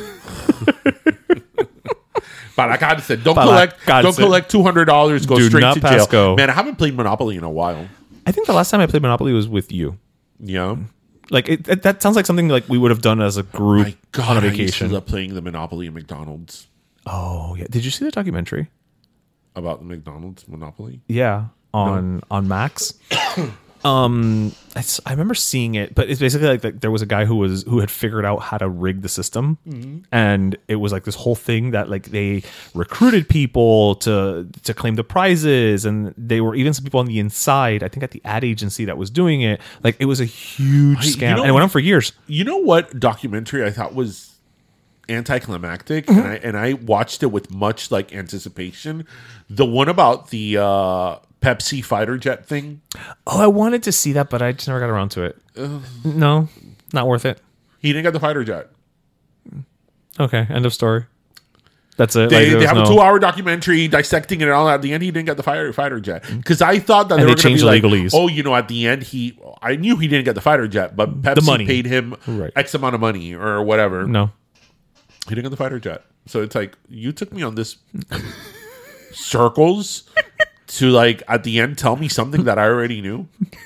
Speaker 5: But like I said, don't
Speaker 6: But
Speaker 5: collect,
Speaker 6: like God
Speaker 5: don't
Speaker 6: said,
Speaker 5: collect two hundred dollars. Go
Speaker 6: do
Speaker 5: straight
Speaker 6: not
Speaker 5: to
Speaker 6: pass
Speaker 5: jail.
Speaker 6: go.
Speaker 5: Man, I haven't played Monopoly in a while.
Speaker 6: I think the last time I played Monopoly was with you.
Speaker 5: Yeah,
Speaker 6: Like it, it, that sounds like something like we would have done as a group
Speaker 5: my God,
Speaker 6: on a
Speaker 5: I used to
Speaker 6: vacation.
Speaker 5: love playing the Monopoly at McDonald's.
Speaker 6: Oh yeah, did you see the documentary?
Speaker 5: About the McDonald's Monopoly.
Speaker 6: Yeah, on on Max. um, I, s- I remember seeing it, but it's basically like the, there was a guy who was who had figured out how to rig the system, and it was like this whole thing that like they recruited people to to claim the prizes, and they were even some people on the inside. I think at the ad agency that was doing it. Like it was a huge
Speaker 5: I- you
Speaker 6: scam,
Speaker 5: know-
Speaker 6: and it went on for years.
Speaker 5: You know what documentary I thought was anticlimactic, and I and I watched it with much like anticipation. The one about the uh, Pepsi fighter jet thing.
Speaker 6: Oh, I wanted to see that, but I just never got around to it. No, not worth it.
Speaker 5: He didn't get the fighter jet.
Speaker 6: Okay, end of story. That's it.
Speaker 5: They,
Speaker 6: Like, there
Speaker 5: they
Speaker 6: was
Speaker 5: have
Speaker 6: no-
Speaker 5: a two-hour documentary dissecting it and all that. At the end, he didn't get the fighter fighter jet because I thought that
Speaker 6: And
Speaker 5: they
Speaker 6: they
Speaker 5: were going to
Speaker 6: changed
Speaker 5: be
Speaker 6: the
Speaker 5: like,
Speaker 6: legalese.
Speaker 5: oh, you know, at the end, he. I knew he didn't get the fighter jet, but Pepsi
Speaker 6: money.
Speaker 5: paid him
Speaker 6: Right.
Speaker 5: X amount of money or whatever.
Speaker 6: No.
Speaker 5: He didn't get the fighter jet, so it's like you took me on this circles to like at the end tell me something that I already knew.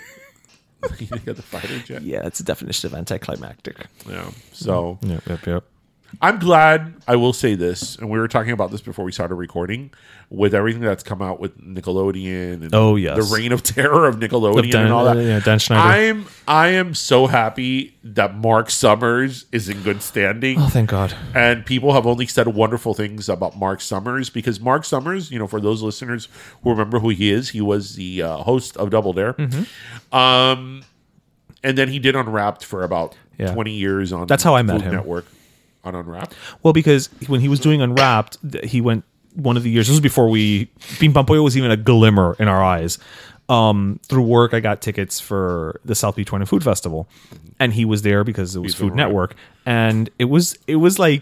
Speaker 5: He didn't get the fighter jet.
Speaker 6: Yeah, it's a definition of anticlimactic.
Speaker 5: Yeah. So
Speaker 6: Yep, yep, yep.
Speaker 5: I'm glad. I will say this, and we were talking about this before we started recording. With everything that's come out with Nickelodeon and
Speaker 6: Oh, yes.
Speaker 5: the reign of terror of Nickelodeon
Speaker 6: Of Dan-
Speaker 5: and all that,
Speaker 6: uh, yeah, Dan Schneider.
Speaker 5: I'm I am so happy that Mark Summers is in good standing.
Speaker 6: Oh, thank God.
Speaker 5: And people have only said wonderful things about Mark Summers because Mark Summers, you know, for those listeners who remember who he is, he was the uh, host of Double Dare.
Speaker 6: Mm-hmm.
Speaker 5: Um, and then he did Unwrapped for about
Speaker 6: Yeah.
Speaker 5: twenty years on
Speaker 6: That's how I met
Speaker 5: Food
Speaker 6: him.
Speaker 5: Network on Unwrapped.
Speaker 6: Well, because when he was doing Unwrapped, th- he went one of the years. This was before we Bean Pampoyo was even a glimmer in our eyes. Um, through work, I got tickets for the South Beach Wine and Food Festival, and he was there because it was
Speaker 5: He's
Speaker 6: Food
Speaker 5: been around.
Speaker 6: Network, and it was it was like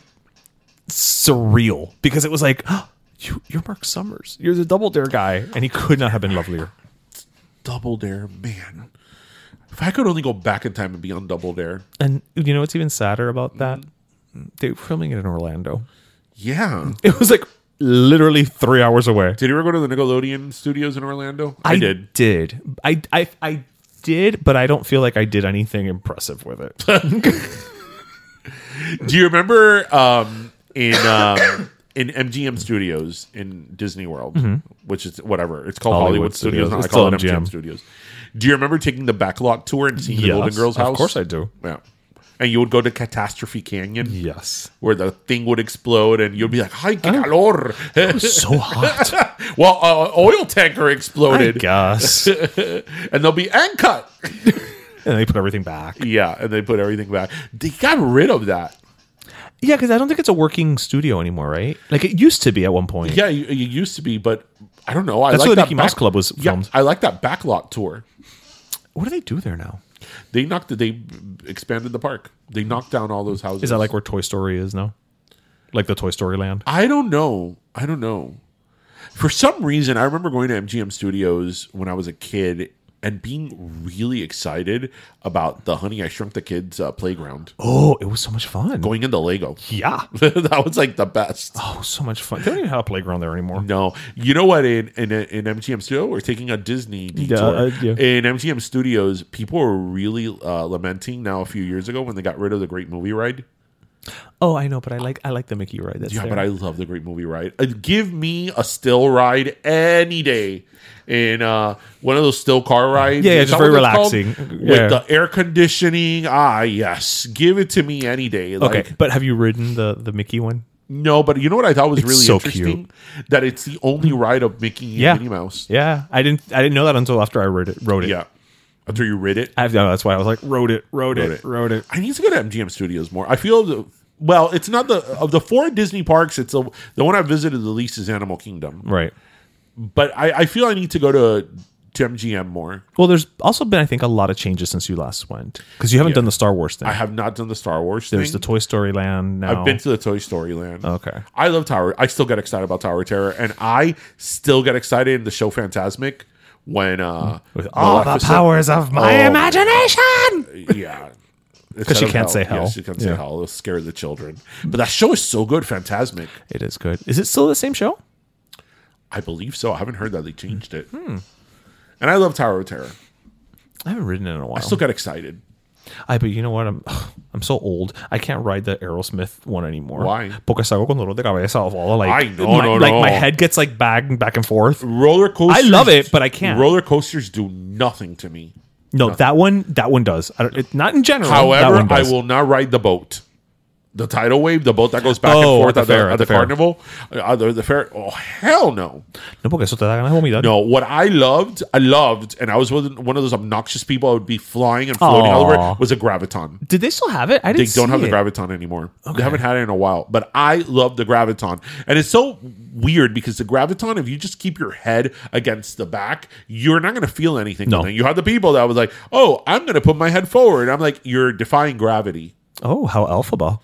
Speaker 6: surreal because it was like, oh, you, you're Mark Summers, you're the Double Dare guy, and he could not have been lovelier.
Speaker 5: Double Dare, man. If I could only go back in time and be on Double Dare.
Speaker 6: And you know what's even sadder about that? They were filming it in Orlando.
Speaker 5: Yeah.
Speaker 6: It was like literally three hours away.
Speaker 5: Did you ever go to the Nickelodeon studios in Orlando? I, did.
Speaker 6: Did I? I I did, but I don't feel like I did anything impressive with it.
Speaker 5: Do you remember um, in um, in M G M Studios in Disney World, which is whatever it's called, Hollywood,
Speaker 6: Hollywood
Speaker 5: Studios.
Speaker 6: Studios.
Speaker 5: Not, I
Speaker 6: It's
Speaker 5: call it
Speaker 6: still
Speaker 5: M G M
Speaker 6: M G M.
Speaker 5: Studios. Do you remember taking the backlot tour and seeing the Golden Girls house?
Speaker 6: Of course I do.
Speaker 5: Yeah. and you would go to Catastrophe Canyon.
Speaker 6: Yes.
Speaker 5: Where the thing would explode, and you'd be like, "Ay, que calor!"
Speaker 6: It was so hot.
Speaker 5: Well, uh, oil tanker exploded.
Speaker 6: I guess.
Speaker 5: And they'll be and cut.
Speaker 6: And they put everything back.
Speaker 5: Yeah, and they put everything back. They got rid of that.
Speaker 6: Yeah, because I don't think it's a working studio anymore, right? Like it used to be at one point.
Speaker 5: Yeah, it, it used to be, but I don't know. I
Speaker 6: That's
Speaker 5: like
Speaker 6: where the
Speaker 5: that
Speaker 6: Mickey Mouse
Speaker 5: back-
Speaker 6: Club was
Speaker 5: Yeah,
Speaker 6: filmed.
Speaker 5: I like that backlot tour.
Speaker 6: What do they do there now?
Speaker 5: They knocked it. They expanded the park. They knocked down all those houses.
Speaker 6: Is that like where Toy Story is now? Like the Toy Story land?
Speaker 5: I don't know. I don't know. For some reason, I remember going to M G M Studios when I was a kid and being really excited about the Honey, I Shrunk the Kids uh, playground.
Speaker 6: Oh, it was so much fun.
Speaker 5: Going into Lego.
Speaker 6: Yeah.
Speaker 5: That was like the best.
Speaker 6: Oh, so much fun. They don't even have a playground there anymore.
Speaker 5: No. You know what? In in, in M G M Studio, we're taking a Disney detour.
Speaker 6: uh, yeah.
Speaker 5: In M G M Studios, people were really uh, lamenting now a few years ago when they got rid of the Great Movie Ride.
Speaker 6: Oh, I know, but I like I like the Mickey ride. That's
Speaker 5: Yeah,
Speaker 6: there.
Speaker 5: but I love the Great Movie Ride. Uh, give me a still ride any day. In uh, one of those still car rides.
Speaker 6: Yeah, yeah,
Speaker 5: Is
Speaker 6: just
Speaker 5: that
Speaker 6: very
Speaker 5: what it's called?
Speaker 6: relaxing.
Speaker 5: With
Speaker 6: Yeah.
Speaker 5: the air conditioning. Ah, yes. Give it to me any day. Like,
Speaker 6: Okay, but have you ridden the the Mickey one?
Speaker 5: no, but you know what I thought was
Speaker 6: It's
Speaker 5: really
Speaker 6: so
Speaker 5: interesting? That it's the only ride of Mickey and
Speaker 6: Yeah,
Speaker 5: Minnie Mouse.
Speaker 6: Yeah, I didn't I didn't know that until after I read it. Wrote it.
Speaker 5: Yeah. After you read it.
Speaker 6: I know that's why I was like wrote it, wrote,
Speaker 5: Wrote
Speaker 6: it,
Speaker 5: it.
Speaker 6: wrote it.
Speaker 5: I need to go to M G M Studios more. I feel the well, it's not the of the four Disney parks. It's a, the one I visited the least is Animal Kingdom.
Speaker 6: Right.
Speaker 5: But I, I feel I need to go to to M G M more.
Speaker 6: Well, there's also been I think a lot of changes since you last went because you haven't
Speaker 5: Yeah.
Speaker 6: done the Star Wars thing.
Speaker 5: I have not done the Star Wars
Speaker 6: There's
Speaker 5: thing.
Speaker 6: the Toy Story land now.
Speaker 5: I've been to the Toy Story land.
Speaker 6: Okay.
Speaker 5: I love Tower. I still get excited about Tower of Terror, and I still get excited in the show Fantasmic when uh,
Speaker 6: With all the
Speaker 5: Maleficent-
Speaker 6: powers of my
Speaker 5: Oh,
Speaker 6: imagination.
Speaker 5: Yeah.
Speaker 6: Because she
Speaker 5: Instead of
Speaker 6: can't say hell.
Speaker 5: Yeah, she can't say
Speaker 6: Yeah.
Speaker 5: hell. It'll scare the children. But that show is so good, Fantasmic.
Speaker 6: It is good. Is it still the same show?
Speaker 5: I believe so. I haven't heard that they changed it.
Speaker 6: Hmm.
Speaker 5: And I love Tower of Terror.
Speaker 6: I haven't ridden it in a while.
Speaker 5: I still get excited.
Speaker 6: I but you know what? I'm I'm so old. I can't ride the Aerosmith one anymore.
Speaker 5: Why?
Speaker 6: Porque salgo con dolor de cabeza of all like
Speaker 5: I know,
Speaker 6: my,
Speaker 5: no,
Speaker 6: like
Speaker 5: no.
Speaker 6: my head gets like back back and forth.
Speaker 5: Roller coasters.
Speaker 6: I love it, but I can't.
Speaker 5: Roller coasters do nothing to me.
Speaker 6: No, that one that one does. I don't, it, not in general. that
Speaker 5: However,
Speaker 6: one
Speaker 5: I
Speaker 6: does.
Speaker 5: will not ride the boat. The tidal wave, the boat that goes back
Speaker 6: Oh,
Speaker 5: and forth
Speaker 6: at the
Speaker 5: at the,
Speaker 6: fair,
Speaker 5: at
Speaker 6: at
Speaker 5: the,
Speaker 6: the fair.
Speaker 5: carnival, uh, the, the fair. Oh hell no!
Speaker 6: No, porque eso te da ganas de vomitar.
Speaker 5: No, what I loved, I loved, and I was one one of those obnoxious people. I would be flying and floating all over.
Speaker 6: Aw.
Speaker 5: It, was a graviton.
Speaker 6: Did they still have it? I
Speaker 5: They
Speaker 6: didn't.
Speaker 5: don't have
Speaker 6: see
Speaker 5: the
Speaker 6: it.
Speaker 5: graviton anymore. They haven't had it in a while. But I love the graviton, and it's so weird because the graviton, if you just keep your head against the back, you're not going to feel anything.
Speaker 6: No.
Speaker 5: with it. You have the people that was like, "Oh, I'm going to put my head forward." I'm like, "You're defying gravity."
Speaker 6: Oh, how Alphaba.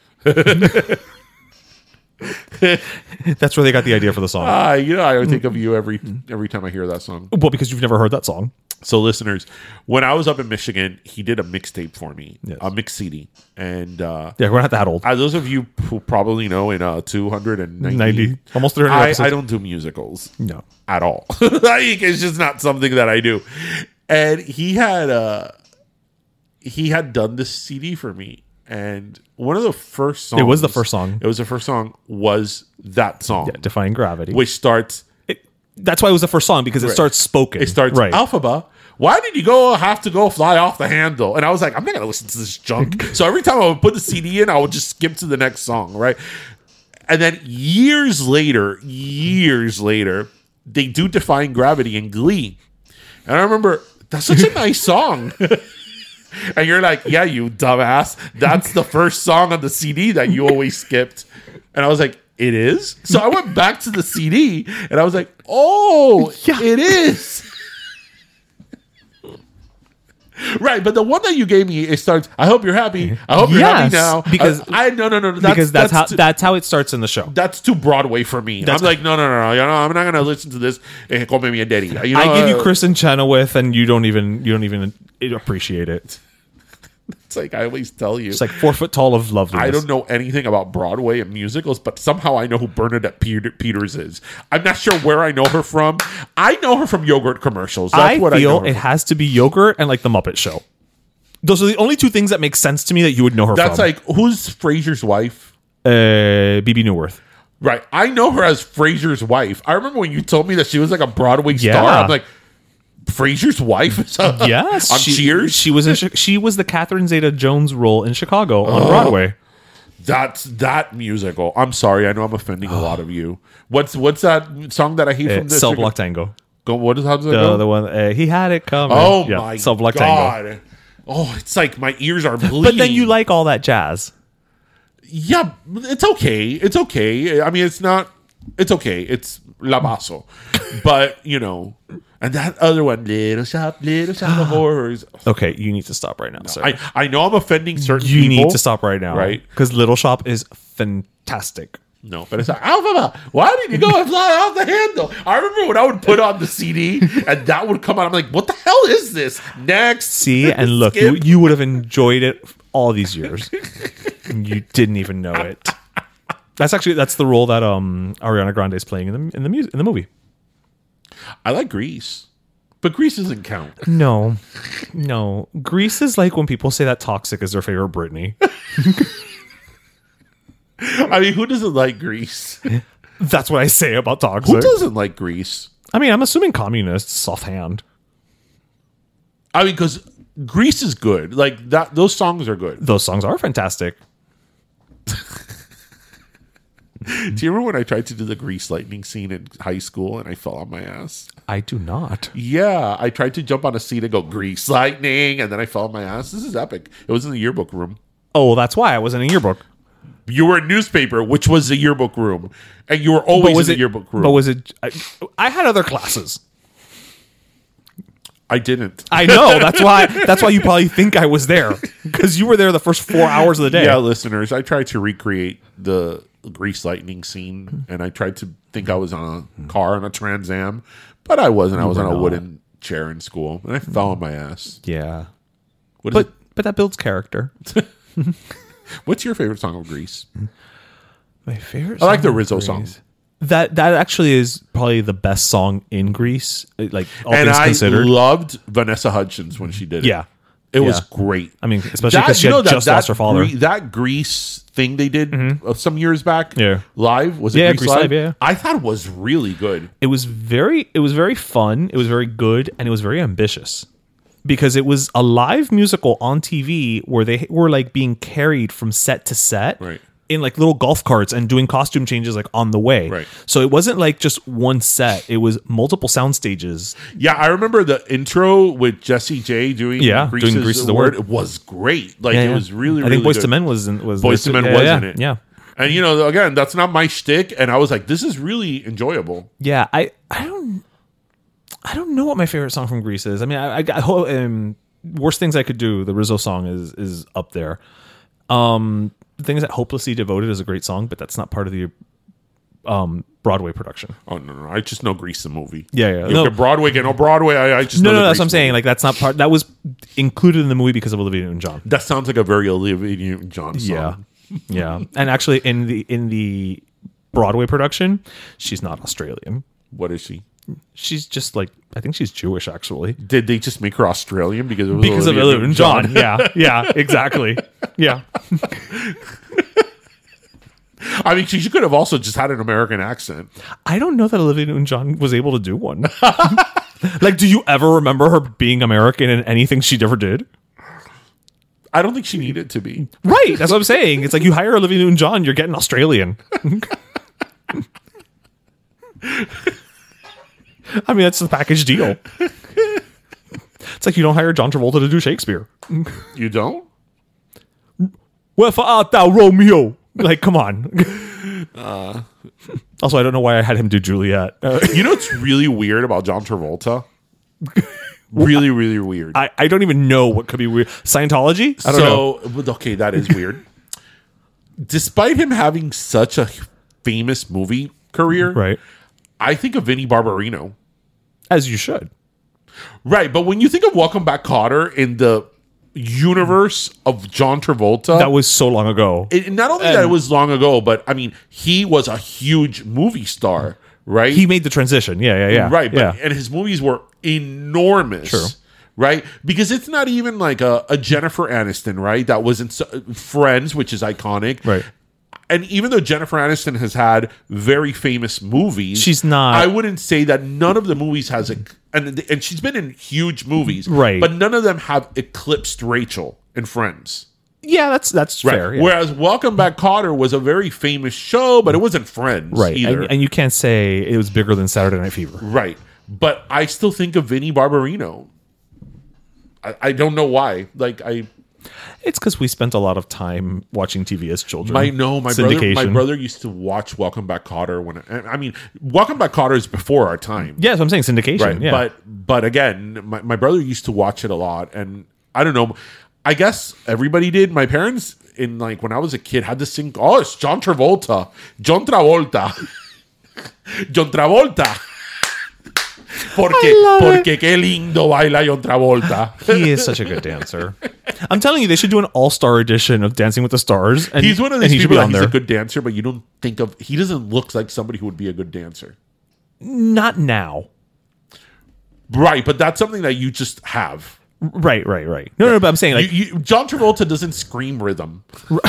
Speaker 6: That's where they got the idea for the song.
Speaker 5: Ah, you know, I think of you every every time I hear that song.
Speaker 6: well, because you've never heard that song.
Speaker 5: So, listeners, when I was up in Michigan, he did a mixtape for me,
Speaker 6: Yes.
Speaker 5: a mix C D, and uh,
Speaker 6: Yeah, we're not that old.
Speaker 5: as those of you who probably know, in uh, two hundred ninety,
Speaker 6: ninety, almost three hundred
Speaker 5: I,
Speaker 6: episodes.
Speaker 5: I don't do musicals
Speaker 6: No.
Speaker 5: at all. Like, it's just not something that I do. And he had uh, he had done this C D for me, and one of the first songs.
Speaker 6: It was the first song.
Speaker 5: It was the first song. Was that song?
Speaker 6: Yeah, Defying Gravity.
Speaker 5: Which starts.
Speaker 6: It, that's why it was the first song because it
Speaker 5: Right.
Speaker 6: starts spoken.
Speaker 5: It starts
Speaker 6: right.
Speaker 5: Alphaba. Why did you go have to go fly off the handle? And I was like, I'm not gonna listen to this junk. So every time I would put the C D in, I would just skip to the next song, right? And then years later, years later, they do Defying Gravity in Glee. And I remember that's such a nice song. And you're like, yeah, you dumbass. That's the first song on the C D that you always skipped. And I was like, it is? So I went back to the C D and I was like, oh,
Speaker 6: Yeah.
Speaker 5: it is. Right, but the one that you gave me, it starts, I hope you're happy. I hope you're
Speaker 6: Yes,
Speaker 5: happy now.
Speaker 6: because-
Speaker 5: I, I no no no that's,
Speaker 6: because that's, how
Speaker 5: too,
Speaker 6: that's how it starts in the show.
Speaker 5: that's too Broadway for me.
Speaker 6: That's-
Speaker 5: I'm like, no no no no, you know, I'm not gonna listen to this. Eh, Come me a daddy. You know,
Speaker 6: I give you
Speaker 5: uh,
Speaker 6: Kristen Chenoweth, and you don't even you don't even appreciate it.
Speaker 5: It's like I always tell you.
Speaker 6: It's like four foot tall of loveliness.
Speaker 5: I don't know anything about Broadway and musicals, but somehow I know who Bernadette Peter- Peters is. I'm not sure where I know her from. I know her from yogurt commercials. That's
Speaker 6: I
Speaker 5: what I know
Speaker 6: feel
Speaker 5: her
Speaker 6: it
Speaker 5: from.
Speaker 6: has to be yogurt and like the Muppet Show. Those are the only two things that make sense to me that you would know her
Speaker 5: That's
Speaker 6: from.
Speaker 5: like, who's Frasier's wife?
Speaker 6: uh, B B Newworth.
Speaker 5: Right. I know her as Frasier's wife. I remember when you told me that she was like a Broadway
Speaker 6: Yeah.
Speaker 5: star. I'm like, Frasier's wife is uh,
Speaker 6: Yes,
Speaker 5: on
Speaker 6: she,
Speaker 5: Cheers.
Speaker 6: She was in, Chi- she was the Catherine Zeta-Jones role in Chicago on Broadway.
Speaker 5: That's that musical. I'm sorry. I know I'm offending a lot of you. What's what's that song that I hate
Speaker 6: Uh,
Speaker 5: from the
Speaker 6: Cell Block Tango.
Speaker 5: Go, what is how does that
Speaker 6: The,
Speaker 5: go?
Speaker 6: the one uh, he had it coming.
Speaker 5: oh
Speaker 6: Yeah,
Speaker 5: my
Speaker 6: Cell Block Tango.
Speaker 5: god! Oh, it's like my ears are bleeding.
Speaker 6: But then you like all that jazz.
Speaker 5: Yeah, it's okay. It's okay. I mean, it's not. It's okay. It's La Basso. But, you know, and that other one, Little Shop, Little Shop of Horrors.
Speaker 6: Okay, you need to stop right now, sir.
Speaker 5: I, I know I'm offending certain
Speaker 6: you
Speaker 5: people.
Speaker 6: need to stop right now,
Speaker 5: Right?
Speaker 6: Because Little Shop is fantastic.
Speaker 5: No, but it's like, Alpha, why did you go and fly off the handle? I remember when I would put on the C D and that would come out. I'm like, what the hell is this? Next.
Speaker 6: See, and look, you, you would have enjoyed it all these years. And you didn't even know it. That's actually that's the role that um Ariana Grande is playing in the in the music in the movie.
Speaker 5: I like Grease, but Grease doesn't count.
Speaker 6: No, no. Grease is like when people say that Toxic is their favorite Britney.
Speaker 5: I mean, who doesn't like Grease?
Speaker 6: That's what I say about Toxic.
Speaker 5: Who doesn't like Grease?
Speaker 6: I mean, I'm assuming communists offhand.
Speaker 5: I mean, because Grease is good. Like that, those songs are good.
Speaker 6: Those songs are fantastic.
Speaker 5: Do you remember when I tried to do the Grease lightning scene in high school and I fell on my ass?
Speaker 6: I do not.
Speaker 5: Yeah, I tried to jump on a seat and go Grease lightning, and then I fell on my ass. This is epic. It was in the yearbook room.
Speaker 6: Oh, well, that's why I was in a yearbook.
Speaker 5: You were in newspaper, which was the yearbook room, and you were always
Speaker 6: was
Speaker 5: in
Speaker 6: it,
Speaker 5: the yearbook room.
Speaker 6: But was it? I, I had other classes.
Speaker 5: I didn't.
Speaker 6: I know. That's why. That's why you probably think I was there because you were there the first four hours of the day.
Speaker 5: Yeah, listeners, I tried to recreate the Grease lightning scene, and I tried to think I was on a car on a Trans Am, but I wasn't. I was on a wooden chair in school, and I fell on my ass.
Speaker 6: Yeah.
Speaker 5: What is
Speaker 6: But
Speaker 5: it?
Speaker 6: but that builds character.
Speaker 5: What's your favorite song of Grease?
Speaker 6: My favorite.
Speaker 5: I like the
Speaker 6: song of
Speaker 5: Rizzo
Speaker 6: Grease.
Speaker 5: song.
Speaker 6: That that actually is probably the best song in Grease. Like all
Speaker 5: And
Speaker 6: things
Speaker 5: I
Speaker 6: considered.
Speaker 5: loved Vanessa Hudgens when she did it.
Speaker 6: Yeah.
Speaker 5: It was
Speaker 6: Yeah.
Speaker 5: great.
Speaker 6: I mean, especially because she
Speaker 5: you
Speaker 6: had
Speaker 5: know, that-
Speaker 6: just
Speaker 5: that
Speaker 6: lost her father.
Speaker 5: Gre- that Grease thing they did uh, some years back,
Speaker 6: Yeah.
Speaker 5: live was it
Speaker 6: Yeah,
Speaker 5: Grease,
Speaker 6: Grease
Speaker 5: live?
Speaker 6: Live, yeah.
Speaker 5: I thought it was really good.
Speaker 6: It was very it was very fun, it was very good, and it was very ambitious. Because it was a live musical on T V where they were like being carried from set to set
Speaker 5: Right.
Speaker 6: in like little golf carts and doing costume changes like on the way.
Speaker 5: Right.
Speaker 6: So it wasn't like just one set, it was multiple sound stages.
Speaker 5: Yeah, I remember the intro with Jessie J doing
Speaker 6: Yeah,
Speaker 5: Grease's
Speaker 6: doing Grease's
Speaker 5: the
Speaker 6: the
Speaker 5: word.
Speaker 6: Word.
Speaker 5: It was great. Like
Speaker 6: Yeah,
Speaker 5: it
Speaker 6: yeah.
Speaker 5: was really,
Speaker 6: I
Speaker 5: really
Speaker 6: think Boyz
Speaker 5: good.
Speaker 6: two Men was in, was
Speaker 5: Boyz two Men
Speaker 6: yeah,
Speaker 5: was
Speaker 6: yeah,
Speaker 5: in it.
Speaker 6: Yeah.
Speaker 5: And you know, again, that's not my shtick. And I was like, this is really enjoyable.
Speaker 6: Yeah, I I don't I don't know what my favorite song from Grease is. I mean, I, I got um, Worst Things I Could Do. The Rizzo song is is up there. Um, the thing is that Hopelessly Devoted is a great song, but that's not part of the um Broadway production.
Speaker 5: Oh no, no, I just know Grease the movie.
Speaker 6: Yeah, yeah.
Speaker 5: You
Speaker 6: No.
Speaker 5: get Broadway, get no Broadway. I, I just
Speaker 6: No,
Speaker 5: know
Speaker 6: no,
Speaker 5: the
Speaker 6: that's what I'm
Speaker 5: Grease
Speaker 6: saying.
Speaker 5: movie.
Speaker 6: Like that's not part. That was included in the movie because of Olivia Newton-John.
Speaker 5: That sounds like a very Olivia Newton-John song.
Speaker 6: Yeah, yeah. And actually, in the in the Broadway production, she's not Australian.
Speaker 5: What is she?
Speaker 6: She's just like I think she's Jewish actually.
Speaker 5: Did they just make her Australian because it was
Speaker 6: Because of
Speaker 5: Olivia
Speaker 6: Olivia Newton-John. Yeah, yeah, exactly. Yeah.
Speaker 5: I mean, she, she could have also just had an American accent.
Speaker 6: I don't know that Olivia Newton-John was able to do one. Like, do you ever remember her being American in anything she ever did?
Speaker 5: I don't think she needed to be.
Speaker 6: Right. That's what I'm saying. It's like you hire Olivia Newton-John, you're getting Australian. I mean, that's the package deal. It's like you don't hire John Travolta to do Shakespeare.
Speaker 5: You don't?
Speaker 6: Wherefore art thou, Romeo? Like, come on. Uh, also, I don't know why I had him do Juliet. Uh,
Speaker 5: You know what's really weird about John Travolta? Really, really weird.
Speaker 6: I, I don't even know what could be weird. Scientology? I don't know.
Speaker 5: so, know. Okay, that is weird. Despite him having such a famous movie career,
Speaker 6: Right.
Speaker 5: I think of Vinnie Barbarino.
Speaker 6: As you should.
Speaker 5: Right, but when you think of Welcome Back, Kotter in the universe of John Travolta,
Speaker 6: That was so long ago.
Speaker 5: it, not only that it was long ago, but I mean, he was a huge movie star, right?
Speaker 6: He made the transition. Yeah, yeah, yeah.
Speaker 5: Right, but
Speaker 6: yeah.
Speaker 5: and his movies were enormous.
Speaker 6: True.
Speaker 5: Right? Because it's not even like a, a Jennifer Aniston, right? That was in S- Friends, which is iconic.
Speaker 6: Right.
Speaker 5: and even though Jennifer Aniston has had very famous movies,
Speaker 6: She's not-
Speaker 5: I wouldn't say that none of the movies has a and and she's been in huge movies,
Speaker 6: Right.
Speaker 5: But none of them have eclipsed Rachel in Friends.
Speaker 6: Yeah, that's that's
Speaker 5: Right.
Speaker 6: fair. Yeah.
Speaker 5: Whereas Welcome Back, Kotter was a very famous show, but it wasn't Friends
Speaker 6: right,
Speaker 5: either.
Speaker 6: and, and you can't say it was bigger than Saturday Night Fever.
Speaker 5: Right. But I still think of Vinnie Barbarino. I, I don't know why. Like I
Speaker 6: It's because we spent a lot of time watching T V as children.
Speaker 5: my no, my brother
Speaker 6: Syndication.
Speaker 5: my brother used to watch Welcome Back, Kotter when I mean Welcome Back, Kotter is before our time.
Speaker 6: Yeah, that's what I'm saying, syndication.
Speaker 5: Right.
Speaker 6: Yeah.
Speaker 5: But but again, my, my brother used to watch it a lot, and I don't know. I guess everybody did. My parents, in like when I was a kid, had to sing. Oh, it's John Travolta, John Travolta, John Travolta. Porque, porque qué lindo baila John Travolta.
Speaker 6: he is such a good dancer. I'm telling you, they should do an all-star edition of Dancing with the Stars. And,
Speaker 5: He's one of
Speaker 6: and
Speaker 5: these
Speaker 6: he should
Speaker 5: people
Speaker 6: be
Speaker 5: that
Speaker 6: on
Speaker 5: he's
Speaker 6: there.
Speaker 5: a good dancer, but you don't think of. He doesn't look like somebody who would be a good dancer.
Speaker 6: Not now.
Speaker 5: Right, but that's something that you just have.
Speaker 6: Right, right, right. No, no, but I'm saying like
Speaker 5: you, you, John Travolta doesn't scream rhythm.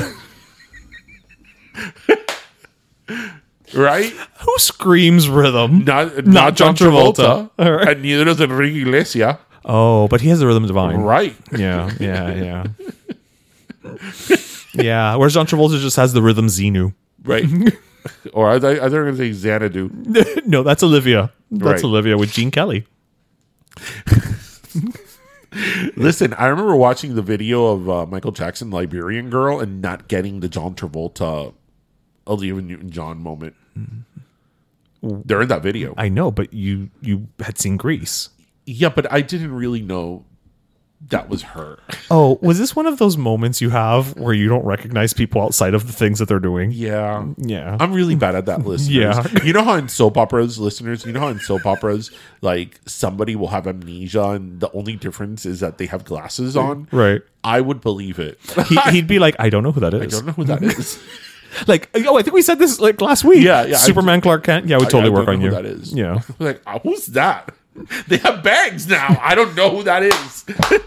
Speaker 5: Right?
Speaker 6: who screams rhythm?
Speaker 5: Not, not, John,
Speaker 6: John
Speaker 5: Travolta.
Speaker 6: Travolta. All right.
Speaker 5: And neither does Enrique Iglesias.
Speaker 6: Oh, but he has the rhythm divine.
Speaker 5: Right.
Speaker 6: Yeah, yeah, yeah. yeah. Whereas John Travolta just has the rhythm Xenu.
Speaker 5: Right. Or I, I thought you were going to say Xanadu.
Speaker 6: No, that's Olivia. That's
Speaker 5: Right.
Speaker 6: Olivia with Gene Kelly.
Speaker 5: Listen, I remember watching the video of uh, Michael Jackson, Liberian Girl, and not getting the John Travolta, Olivia Newton-John moment. They're in that video.
Speaker 6: I know, but you you had seen Grease.
Speaker 5: Yeah, but I didn't really know that was her.
Speaker 6: Oh, was this one of those moments you have where you don't recognize people outside of the things that they're doing?
Speaker 5: Yeah.
Speaker 6: Yeah.
Speaker 5: I'm really bad at that, listeners.
Speaker 6: Yeah.
Speaker 5: You know how in soap operas, listeners, you know how in soap operas, like somebody will have amnesia and the only difference is that they have glasses on?
Speaker 6: Right.
Speaker 5: I would believe it.
Speaker 6: He, he'd be like, I don't know who that is.
Speaker 5: I don't know who that is.
Speaker 6: Like, oh, I think we said this like last week.
Speaker 5: Yeah, yeah, I
Speaker 6: Superman, Clark Kent. Yeah, we
Speaker 5: I-
Speaker 6: totally
Speaker 5: I
Speaker 6: work
Speaker 5: don't
Speaker 6: on
Speaker 5: know
Speaker 6: you.
Speaker 5: who that is.
Speaker 6: Yeah.
Speaker 5: Like, oh, who's that? They have bags now. I don't know who that is.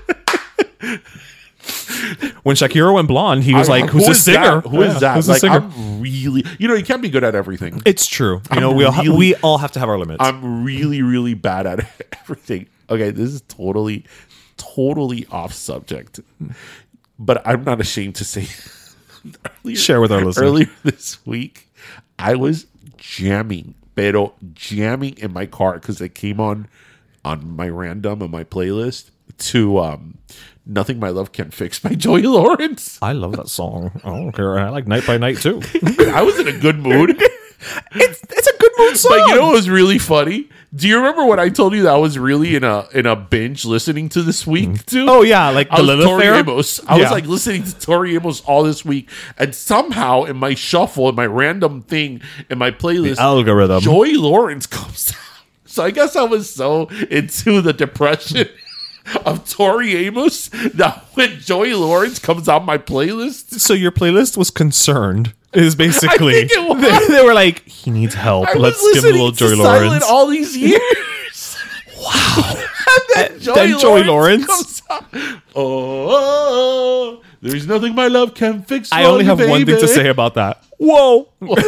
Speaker 6: When Shakira went blonde, he was
Speaker 5: I-
Speaker 6: like, "Who's
Speaker 5: who
Speaker 6: this
Speaker 5: is
Speaker 6: singer?
Speaker 5: that? Who is
Speaker 6: Yeah,
Speaker 5: that?
Speaker 6: Who's the
Speaker 5: Like,
Speaker 6: singer?"
Speaker 5: I'm really, you know, you can't be good at everything.
Speaker 6: It's true. You
Speaker 5: I'm
Speaker 6: know, we all,
Speaker 5: really-
Speaker 6: we all have to have our limits.
Speaker 5: I'm really, really bad at everything. Okay, this is totally, totally off subject, but I'm not ashamed to say. earlier,
Speaker 6: Share with our listeners.
Speaker 5: Earlier this week, I was jamming, pero jamming in my car because it came on on my random on my playlist to um, "Nothing My Love Can Fix" by Joey Lawrence.
Speaker 6: I love that song. I don't care. I like Night by Night too.
Speaker 5: I was in a good mood.
Speaker 6: it's it's a good mood song.
Speaker 5: But you know what was really funny? Do you remember when I told you that I was really in a in a binge listening to this week too?
Speaker 6: Oh yeah, like
Speaker 5: I
Speaker 6: the
Speaker 5: was
Speaker 6: Lilith
Speaker 5: Tori
Speaker 6: Fair?
Speaker 5: Amos. I was
Speaker 6: Yeah.
Speaker 5: like listening to Tori Amos all this week, and somehow in my shuffle, in my random thing, in my playlist,
Speaker 6: The algorithm.
Speaker 5: Joey Lawrence comes out. So I guess I was so into the depression of Tori Amos that when Joey Lawrence comes on my playlist,
Speaker 6: So your playlist was concerned. Is basically
Speaker 5: I think it was.
Speaker 6: They, they were like, he needs help.
Speaker 5: I
Speaker 6: Let's
Speaker 5: was
Speaker 6: give him a little
Speaker 5: listening
Speaker 6: Joey
Speaker 5: to Silent
Speaker 6: Lawrence.
Speaker 5: all these years. Wow. and then Joey,
Speaker 6: then Joey
Speaker 5: Lawrence,
Speaker 6: Lawrence.
Speaker 5: comes out. Oh, oh, oh, there's nothing my love can fix.
Speaker 6: I
Speaker 5: for
Speaker 6: only
Speaker 5: you,
Speaker 6: have one thing to
Speaker 5: baby.
Speaker 6: say about that. Whoa.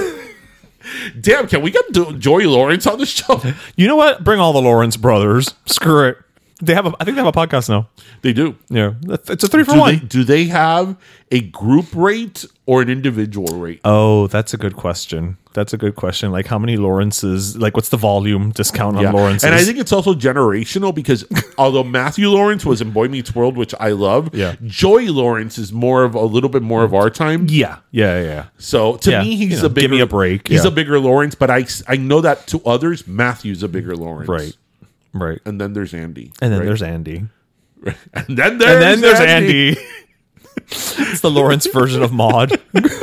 Speaker 5: Damn, can we get Do- Joey Lawrence on the show?
Speaker 6: You know what? Bring all the Lawrence brothers. Screw it. They have a, I think they have a podcast now.
Speaker 5: They do.
Speaker 6: Yeah. It's a three for
Speaker 5: Do
Speaker 6: one.
Speaker 5: they, do they have a group rate or an individual rate?
Speaker 6: Oh, that's a good question. That's a good question. Like, how many Lawrences? Like, what's the volume discount on Lawrences?
Speaker 5: And I think it's also generational because although Matthew Lawrence was in Boy Meets World, which I love,
Speaker 6: Yeah.
Speaker 5: Joey Lawrence is more of a little bit more of our time.
Speaker 6: yeah, yeah, yeah.
Speaker 5: So to
Speaker 6: Yeah,
Speaker 5: me, he's
Speaker 6: you know,
Speaker 5: a bigger.
Speaker 6: give me a break,
Speaker 5: He's
Speaker 6: yeah.
Speaker 5: a bigger Lawrence, but I I know that to others, Matthew's a bigger Lawrence.
Speaker 6: Right, right.
Speaker 5: And then there's Andy.
Speaker 6: And then
Speaker 5: right?
Speaker 6: there's Andy.
Speaker 5: and then there's
Speaker 6: And then there's
Speaker 5: Andy.
Speaker 6: Andy. It's the Lawrence version of Maude.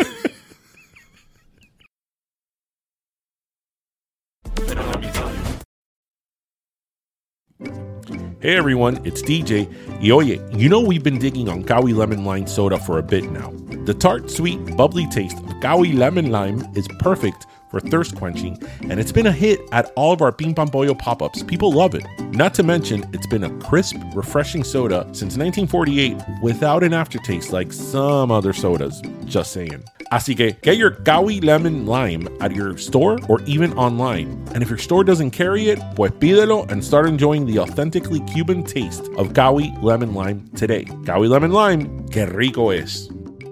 Speaker 5: Hey everyone, it's D J. Y oye, you know we've been digging on Kawi Lemon Lime Soda for a bit now. The tart, sweet, bubbly taste of Kawi Lemon Lime is perfect for thirst quenching, and it's been a hit at all of our Ping Pong Pollo pop-ups. People love it. Not to mention, it's been a crisp, refreshing soda since nineteen forty-eight without an aftertaste like some other sodas. Just saying. Así que get your Gawi Lemon Lime at your store or even online. And if your store doesn't carry it, pues pídelo and start enjoying the authentically Cuban taste of Gawi Lemon Lime today. Gawi Lemon Lime, que rico es.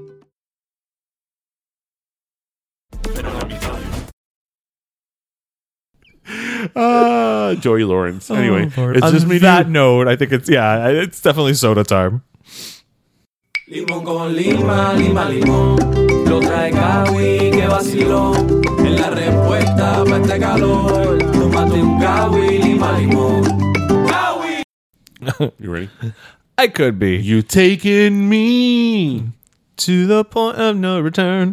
Speaker 5: Uh, Joey Lawrence. Anyway,
Speaker 6: Oh,
Speaker 5: it's
Speaker 6: on
Speaker 5: just me.
Speaker 6: that note, I think it's yeah, it's definitely soda time.
Speaker 8: Limón con lima, lima, limón. Lo trae Gawi, que vacilón. En la respuesta para este calor. Tómate un Gawi, lima, limón. Gawi!
Speaker 5: You ready?
Speaker 6: I could be.
Speaker 5: You taking me
Speaker 6: To the point of no return.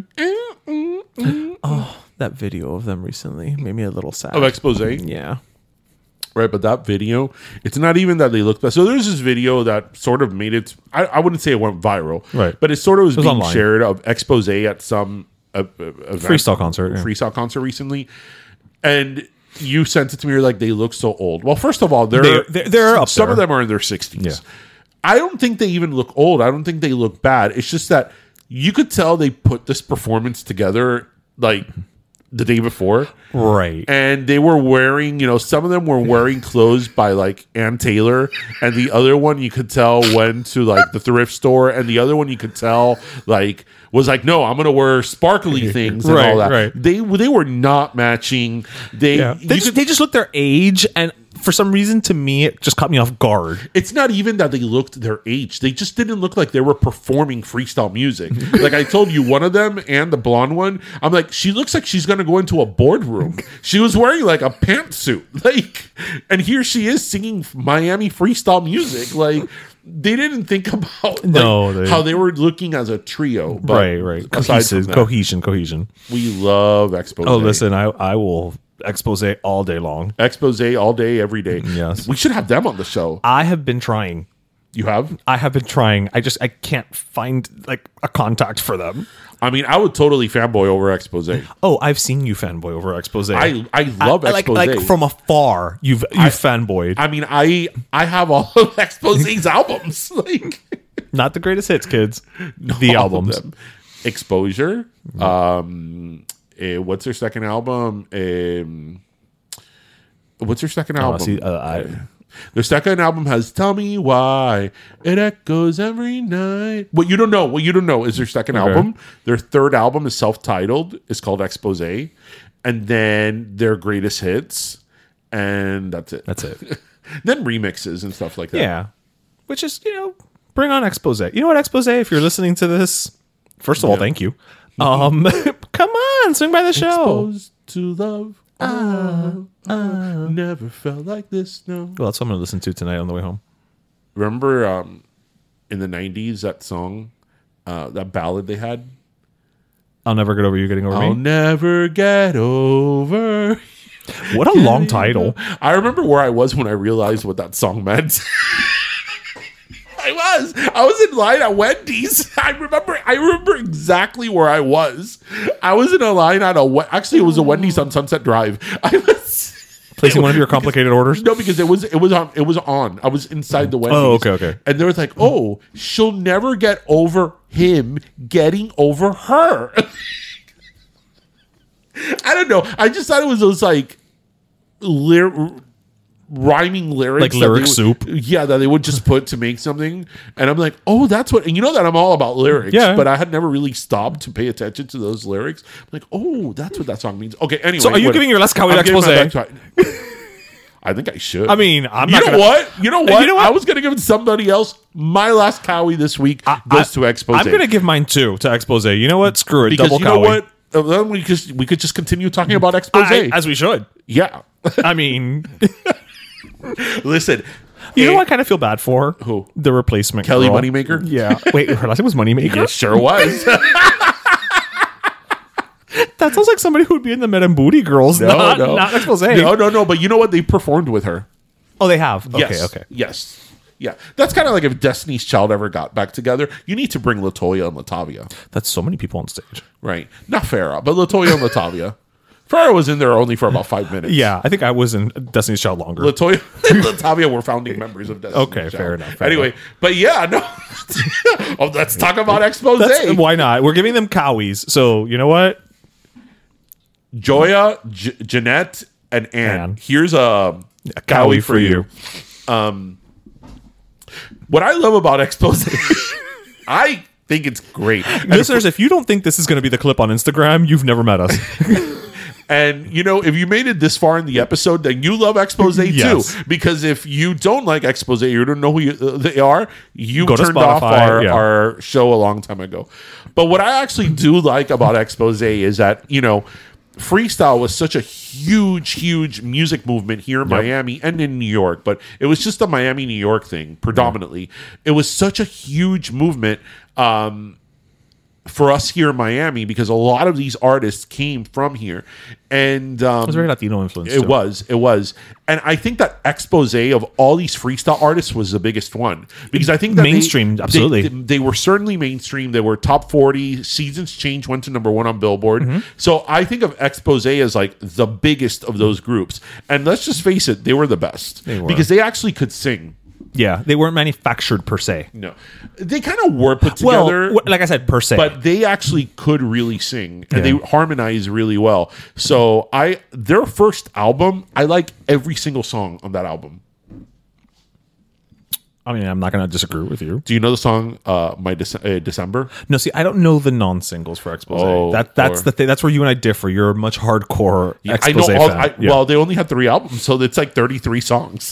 Speaker 6: Oh, that video of them recently made me a little sad.
Speaker 5: of expose.
Speaker 6: Yeah.
Speaker 5: Right, but that video, it's not even that they look bad. So there's this video that sort of made it, I, I wouldn't say it went viral,
Speaker 6: Right.
Speaker 5: but it sort of was,
Speaker 6: was
Speaker 5: being
Speaker 6: online.
Speaker 5: shared of expose at some uh, uh, event,
Speaker 6: Freestyle concert, yeah.
Speaker 5: freestyle concert recently. And you sent it to me, you're like, they look so old. Well, first of all, they're,
Speaker 6: They're- they're- they're up
Speaker 5: some of
Speaker 6: there.
Speaker 5: them are in their sixties.
Speaker 6: Yeah.
Speaker 5: I don't think they even look old. I don't think they look bad. It's just that you could tell they put this performance together like the day before.
Speaker 6: Right.
Speaker 5: And they were wearing, you know, some of them were wearing clothes by like Ann Taylor, and the other one you could tell went to like the thrift store, and the other one you could tell like was like, no, I'm gonna wear sparkly things and
Speaker 6: Right,
Speaker 5: all that.
Speaker 6: right.
Speaker 5: They they were not matching. They
Speaker 6: Yeah.
Speaker 5: you
Speaker 6: They just,
Speaker 5: could-
Speaker 6: they just look their age, and for some reason, to me, it just caught me off guard.
Speaker 5: it's not even that they looked their age. They just didn't look like they were performing freestyle music. Like I told you, one of them and the blonde one, I'm like, she looks like she's gonna go into a boardroom. She was wearing like a pantsuit, like, and here she is singing Miami freestyle music. Like they didn't think about like,
Speaker 6: No, they-
Speaker 5: how they were looking as a trio. But
Speaker 6: right, right.
Speaker 5: aside from
Speaker 6: Cohesive,
Speaker 5: that,
Speaker 6: cohesion, cohesion.
Speaker 5: we love expose.
Speaker 6: Oh, listen, I, I will expose all day long.
Speaker 5: expose all day, every day.
Speaker 6: Yes.
Speaker 5: we should have them on the show.
Speaker 6: I have been trying.
Speaker 5: You have?
Speaker 6: I have been trying. I just I can't find like a contact for them.
Speaker 5: I mean, I would totally fanboy over expose.
Speaker 6: Oh, I've seen you fanboy over expose.
Speaker 5: I I love
Speaker 6: I- like,
Speaker 5: expose.
Speaker 6: like from afar. You've you have fanboyed.
Speaker 5: I mean, I I have all of Expose's albums. Like
Speaker 6: Not the greatest hits, kids. The
Speaker 5: all of
Speaker 6: albums.
Speaker 5: them. Exposure. Um, eh, what's their second album? Um, what's their second
Speaker 6: Oh,
Speaker 5: album?
Speaker 6: see, uh, I,
Speaker 5: Their second album has "Tell Me Why It Echoes Every Night." What you don't know, what you don't know is their second
Speaker 6: Okay.
Speaker 5: album. Their third album is self-titled. It's called Expose, and then their greatest hits, and that's it.
Speaker 6: that's it.
Speaker 5: Then remixes and stuff like that.
Speaker 6: Yeah. Which is, you know, bring on expose. You know what, expose, if you're listening to this, first of all, thank you. Um come on, swing by the show.
Speaker 5: Exposed to love. Oh, oh, never felt like this. No.
Speaker 6: Well, that's what I'm gonna listen to tonight on the way home.
Speaker 5: Remember um, in the nineties that song, uh, that ballad they had?
Speaker 6: I'll never get over you getting over
Speaker 5: I'll
Speaker 6: me.
Speaker 5: never get over.
Speaker 6: What a long title.
Speaker 5: I remember where I was when I realized what that song meant. I was. I was in line at Wendy's. I remember. I remember exactly where I was. I was in a line at a. We- Actually, it was a Wendy's on Sunset Drive. I was
Speaker 6: Placing one of your complicated orders?
Speaker 5: No, because it was it was on it was on. I was inside the Wendy's.
Speaker 6: Oh, okay, okay.
Speaker 5: And they was like, "Oh, she'll never get over him getting over her." I don't know. I just thought it was those like ly- rhyming lyrics,
Speaker 6: Like
Speaker 5: that
Speaker 6: lyric
Speaker 5: they would-
Speaker 6: soup.
Speaker 5: Yeah, that they would just put to make something. And I'm like, oh, that's what. And you know that I'm all about lyrics,
Speaker 6: Yeah.
Speaker 5: but I had never really stopped to pay attention to those lyrics. I'm like, oh, that's what that song means. Okay, anyway.
Speaker 6: So are you
Speaker 5: what-
Speaker 6: giving your last Cowboy
Speaker 5: I'm giving my
Speaker 6: expose?
Speaker 5: back to- I think I should.
Speaker 6: I mean, I'm
Speaker 5: you
Speaker 6: not
Speaker 5: know
Speaker 6: gonna-
Speaker 5: what? You know what?
Speaker 6: You know what?
Speaker 5: I was going to give it to somebody else. My last Cowie this week goes
Speaker 6: I-
Speaker 5: to expose.
Speaker 6: I'm going to give mine too to expose. You know what? Screw it.
Speaker 5: because
Speaker 6: Double
Speaker 5: you know
Speaker 6: Cowie.
Speaker 5: what? Uh, Then we just we could just continue talking about expose.
Speaker 6: I- as we should.
Speaker 5: yeah.
Speaker 6: I mean,
Speaker 5: Listen.
Speaker 6: you know
Speaker 5: eh,
Speaker 6: what I kind of feel bad for?
Speaker 5: Who?
Speaker 6: The replacement
Speaker 5: Kelly
Speaker 6: girl.
Speaker 5: Moneymaker?
Speaker 6: Yeah. Wait, her last name was Moneymaker?
Speaker 5: It sure was.
Speaker 6: That sounds like somebody who would be in the Men and Booty Girls,
Speaker 5: no,
Speaker 6: not,
Speaker 5: no.
Speaker 6: not expose.
Speaker 5: No, no, no. But you know what? They performed with her.
Speaker 6: Oh, they have? Okay,
Speaker 5: Yes.
Speaker 6: okay.
Speaker 5: Yes. Yeah. That's kind of like if Destiny's Child ever got back together. You need to bring LaToya and Latavia.
Speaker 6: That's so many people on stage.
Speaker 5: Right. Not Farrah, but LaToya and Latavia. Farrah was in there only for about five minutes.
Speaker 6: Yeah, I think I was in Destiny's Child longer.
Speaker 5: Latoya and Latavia were founding members of Destiny's
Speaker 6: Okay,
Speaker 5: Child.
Speaker 6: fair enough, fair
Speaker 5: anyway,
Speaker 6: enough.
Speaker 5: but yeah, no. oh, let's talk about Expose.
Speaker 6: That's, why not? We're giving them cowies. So, you know what?
Speaker 5: Joya, J- Jeanette, and Anne.
Speaker 6: Anne.
Speaker 5: Here's a,
Speaker 6: A
Speaker 5: cowie for you. Um, what I love about Expose, I think it's great. And
Speaker 6: Listeners, if you don't think this is going to be the clip on Instagram, you've never met us.
Speaker 5: And, you know, if you made it this far in the episode, then you love Expose
Speaker 6: Yes.
Speaker 5: too. Because if you don't like Expose, you don't know who you, uh, they are, you
Speaker 6: Go to
Speaker 5: turned off
Speaker 6: Spotify,
Speaker 5: our,
Speaker 6: yeah.
Speaker 5: our show a long time ago. But what I actually do like about Expose is that, you know, freestyle was such a huge, huge music movement here in
Speaker 6: Yep.
Speaker 5: Miami and in New York. But it was just a Miami, New York thing, predominantly. It was such a huge movement. Um, for us here in Miami, because a lot of these artists came from here, and um,
Speaker 6: It was very Latino influence.
Speaker 5: it
Speaker 6: too.
Speaker 5: was, it was, and I think that Expose of all these freestyle artists was the biggest one, because I think that they-
Speaker 6: Mainstream,
Speaker 5: they,
Speaker 6: absolutely.
Speaker 5: they, they were certainly mainstream. They were top forty. Seasons Change went to number one on Billboard.
Speaker 6: Mm-hmm.
Speaker 5: So I think of Expose as like the biggest of those groups, and let's just face it, they were the best
Speaker 6: They were.
Speaker 5: because they actually could sing.
Speaker 6: Yeah, they weren't manufactured per se.
Speaker 5: No, they kind of were put
Speaker 6: Well,
Speaker 5: together.
Speaker 6: wh- like I said, per se.
Speaker 5: But they actually could really sing, and
Speaker 6: Yeah.
Speaker 5: they harmonize really well. So I, their first album, I like every single song on that album.
Speaker 6: I mean, I'm not going to disagree with you.
Speaker 5: Do you know the song uh, "My Dece- uh, December"?
Speaker 6: No, see, I don't know the non-singles for Expose.
Speaker 5: Oh,
Speaker 6: that that's
Speaker 5: or-
Speaker 6: the thing. That's where you and I differ. You're a much hardcore
Speaker 5: I
Speaker 6: Expose
Speaker 5: know. All,
Speaker 6: fan.
Speaker 5: I,
Speaker 6: Yeah.
Speaker 5: Well, they only had three albums, so it's like thirty-three songs.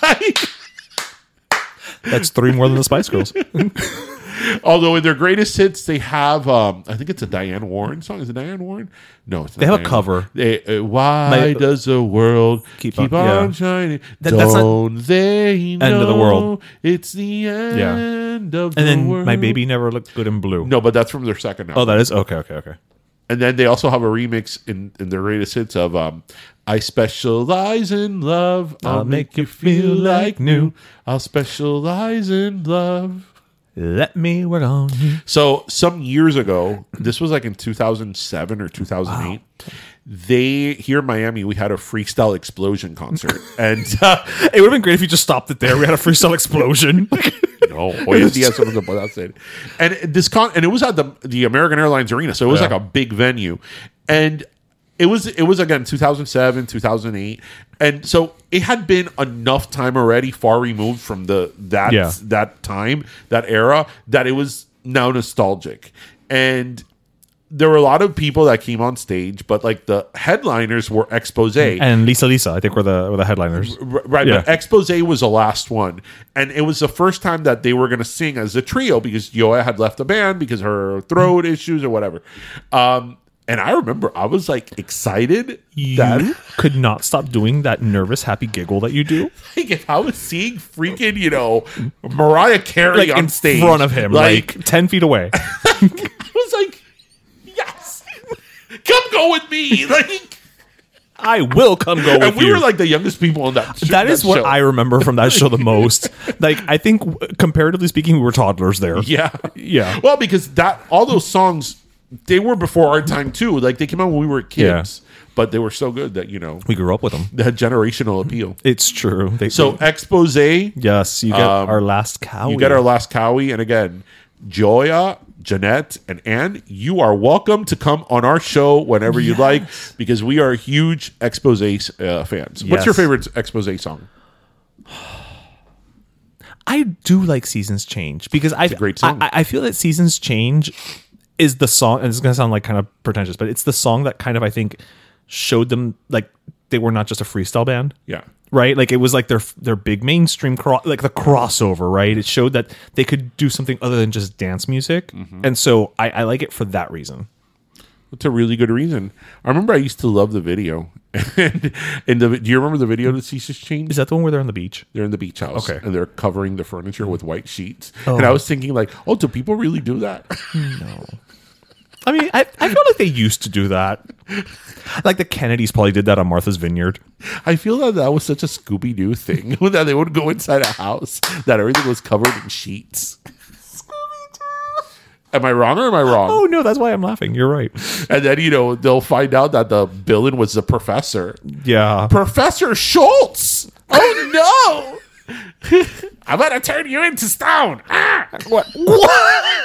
Speaker 6: That's three more than the Spice Girls.
Speaker 5: Although in their greatest hits, they have, um, I think it's a Diane Warren song. Is it Diane Warren? No, it's not.
Speaker 6: They have a
Speaker 5: Diane
Speaker 6: cover.
Speaker 5: Warren. They, uh, why
Speaker 6: My-
Speaker 5: does the world keep,
Speaker 6: Keep
Speaker 5: on,
Speaker 6: on- yeah.
Speaker 5: shining?
Speaker 6: That- that's not-
Speaker 5: Don't they know
Speaker 6: of the world.
Speaker 5: it's the end of
Speaker 6: And
Speaker 5: the
Speaker 6: then
Speaker 5: world?
Speaker 6: My Baby Never Looked Good in Blue.
Speaker 5: No, but that's from their second album.
Speaker 6: Oh, that is? Okay, okay, okay.
Speaker 5: And then they also have a remix in, in their greatest hits of um, I specialize in love. I'll, make you feel like new. I'll specialize in love.
Speaker 6: Let me work on you.
Speaker 5: So some years ago, this was like in two thousand seven or two thousand eight, they, here in Miami, we had a Freestyle Explosion concert. And uh,
Speaker 6: It would have been great if you just stopped it there. We had a freestyle explosion.
Speaker 5: no, hoy en día somos no puede hacer. And this con, and it was at the the American Airlines Arena, so it was
Speaker 6: Yeah.
Speaker 5: like a big venue, and it was it was again two thousand seven, two thousand eight, and so it had been enough time already, far removed from the that
Speaker 6: Yeah.
Speaker 5: that time, that era, that it was now nostalgic, and there were a lot of people that came on stage, but like the headliners were Expose.
Speaker 6: And Lisa Lisa, I think, were the were the headliners.
Speaker 5: R- Right,
Speaker 6: Yeah.
Speaker 5: but Expose was the last one, and it was the first time that they were going to sing as a trio because Yoa had left the band because her throat issues or whatever. Um, and I remember I was like excited
Speaker 6: You
Speaker 5: that
Speaker 6: could not stop doing that nervous, happy giggle that you do.
Speaker 5: like, if I was seeing freaking you know Mariah Carey
Speaker 6: Like
Speaker 5: on
Speaker 6: in
Speaker 5: stage
Speaker 6: front of him, like, ten feet away.
Speaker 5: I was like, yes, come go with me, like.
Speaker 6: I will come go with
Speaker 5: And we
Speaker 6: you.
Speaker 5: were like the youngest people on that.
Speaker 6: That is what
Speaker 5: show.
Speaker 6: I remember from that show the most. Like, I think, w- comparatively speaking, we were toddlers there.
Speaker 5: Yeah.
Speaker 6: Yeah.
Speaker 5: Well, because that all those songs, they were before our time too. Like they came out when we were kids, but they were so good that, you know,
Speaker 6: We grew up with them.
Speaker 5: they had generational appeal.
Speaker 6: It's true. They,
Speaker 5: So Expose, you
Speaker 6: yes, you get
Speaker 5: um,
Speaker 6: our last cow.
Speaker 5: get our last cowie. And again, Joya, Jeanette, and Anne, you are welcome to come on our show whenever you'd like because we are huge Expose uh, fans. What's
Speaker 6: Yes.
Speaker 5: your favorite Expose song?
Speaker 6: I do like Seasons Change because I,
Speaker 5: a great song.
Speaker 6: I I feel that Seasons Change is the song, and it's going to sound like kind of pretentious, but it's the song that kind of, I think, showed them like they were not just a freestyle band.
Speaker 5: Yeah.
Speaker 6: Right, like it was like their their big mainstream cro- like the crossover. Right, it showed that they could do something other than just dance music,
Speaker 5: Mm-hmm.
Speaker 6: and so I, I like it for that reason.
Speaker 5: That's a really good reason. I remember I used to love the video. and and the, do you remember the video to Seasons Change?
Speaker 6: Is that the one where they're on the beach?
Speaker 5: They're in the beach house.
Speaker 6: Okay.
Speaker 5: And they're covering the furniture with white sheets. And I was thinking, like, oh, do people really do that?
Speaker 6: I mean, I, I feel like they used to do that. Like the Kennedys probably did that on Martha's Vineyard.
Speaker 5: I feel that that was such a Scooby Doo thing that they would go inside a house that everything was covered in sheets. Am I wrong or am I wrong?
Speaker 6: Oh, no, that's why I'm laughing. You're right.
Speaker 5: And then, you know, they'll find out that the villain was the professor.
Speaker 6: Yeah.
Speaker 5: Professor Schultz! Oh, no! I'm going to turn you into stone. Ah!
Speaker 6: What? What?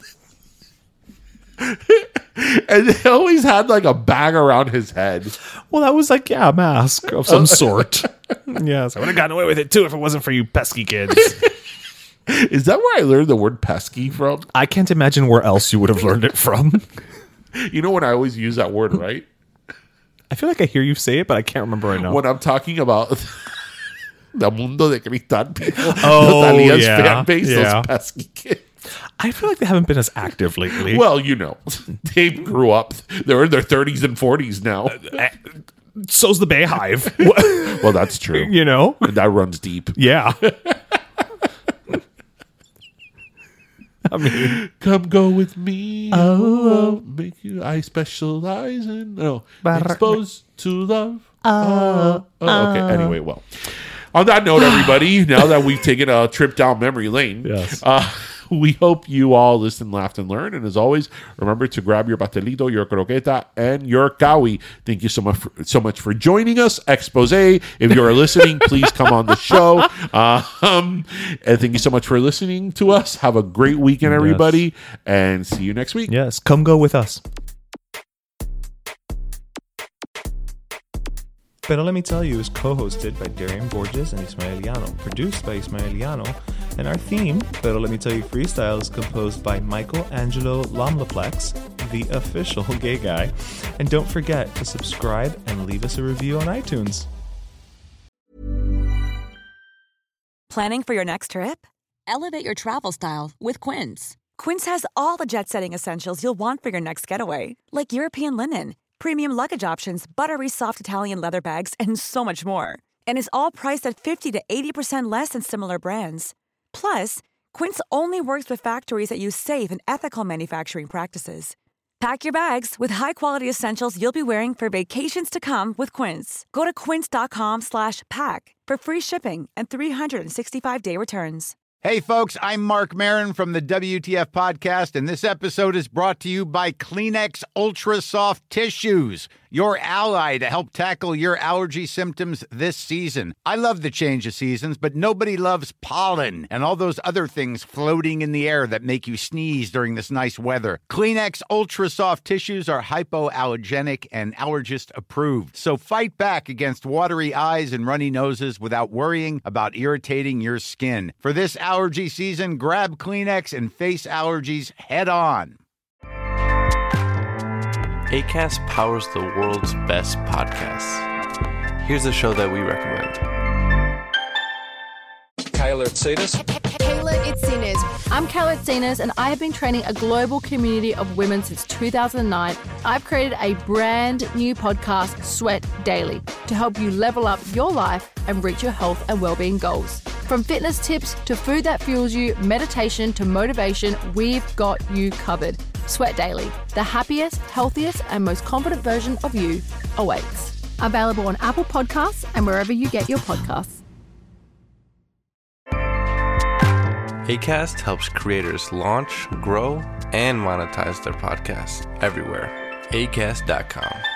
Speaker 5: And they always had like a bag around his head.
Speaker 6: Well, that was like, yeah, a mask of some sort. Yes, I would have gotten away with it too if it wasn't for you pesky kids.
Speaker 5: Is that where I learned the word pesky from?
Speaker 6: I can't imagine where else you would have learned it from.
Speaker 5: You know when I always use that word, right?
Speaker 6: I feel like I hear you say it, but I can't remember right now.
Speaker 5: When I'm talking about the Mundo de Cristal people,
Speaker 6: Oh,
Speaker 5: Natalia's
Speaker 6: yeah,
Speaker 5: fan base,
Speaker 6: yeah.
Speaker 5: those pesky kids.
Speaker 6: I feel like they haven't been as active lately.
Speaker 5: Well, you know, they grew up. They're in their thirties and forties now.
Speaker 6: So's the Bayhive.
Speaker 5: Well, that's true.
Speaker 6: You know?
Speaker 5: That runs deep.
Speaker 6: Yeah. I mean,
Speaker 5: come go with me. Oh, make you. I specialize in no exposed to love. Oh, oh, okay. Anyway, well, on that note, everybody, now that we've taken a trip down memory lane,
Speaker 6: yes.
Speaker 5: Uh, we hope you all listened, laughed, and learned. And as always, remember to grab your pastelito, your croqueta, and your kawi. Thank you so much for, so much for joining us. Expose. If you're listening, please come on the show. Uh, um, and thank you so much for listening to us. Have a great weekend, everybody. Yes. And see you next week.
Speaker 6: Yes. Come go with us. Pero Let Me Tell You is co-hosted by Darian Borges and Ismaeliano, produced by Ismaeliano, and our theme, Pero Let Me Tell You Freestyle, is composed by Michael Angelo Lomlaplex, the official gay guy. And don't forget to subscribe and leave us a review on iTunes.
Speaker 9: Planning for your next trip? Elevate your travel style with Quince. Quince has all the jet-setting essentials you'll want for your next getaway, like European linen, premium luggage options, buttery soft Italian leather bags, and so much more. And is all priced at fifty to eighty percent less than similar brands. Plus, Quince only works with factories that use safe and ethical manufacturing practices. Pack your bags with high-quality essentials you'll be wearing for vacations to come with Quince. Go to quince.com slash pack for free shipping and three sixty-five day returns.
Speaker 4: Hey, folks, I'm Mark Maron from the W T F Podcast, and this episode is brought to you by Kleenex Ultra Soft Tissues, your ally to help tackle your allergy symptoms this season. I love the change of seasons, but nobody loves pollen and all those other things floating in the air that make you sneeze during this nice weather. Kleenex Ultra Soft Tissues are hypoallergenic and allergist approved, so fight back against watery eyes and runny noses without worrying about irritating your skin. For this allergy season, grab Kleenex and face allergies head on.
Speaker 10: Acast powers the world's best podcasts. Here's a show that we recommend.
Speaker 11: Kayla Itsinas.
Speaker 12: Kayla Itsinas. I'm Kayla Itsinas, and I have been training a global community of women since two thousand nine. I've created a brand new podcast, Sweat Daily, to help you level up your life and reach your health and well-being goals. From fitness tips to food that fuels you, meditation to motivation, we've got you covered. Sweat Daily, the happiest, healthiest, and most confident version of you awaits. Available on Apple Podcasts and wherever you get your podcasts.
Speaker 10: Acast helps creators launch, grow, and monetize their podcasts everywhere. acast dot com.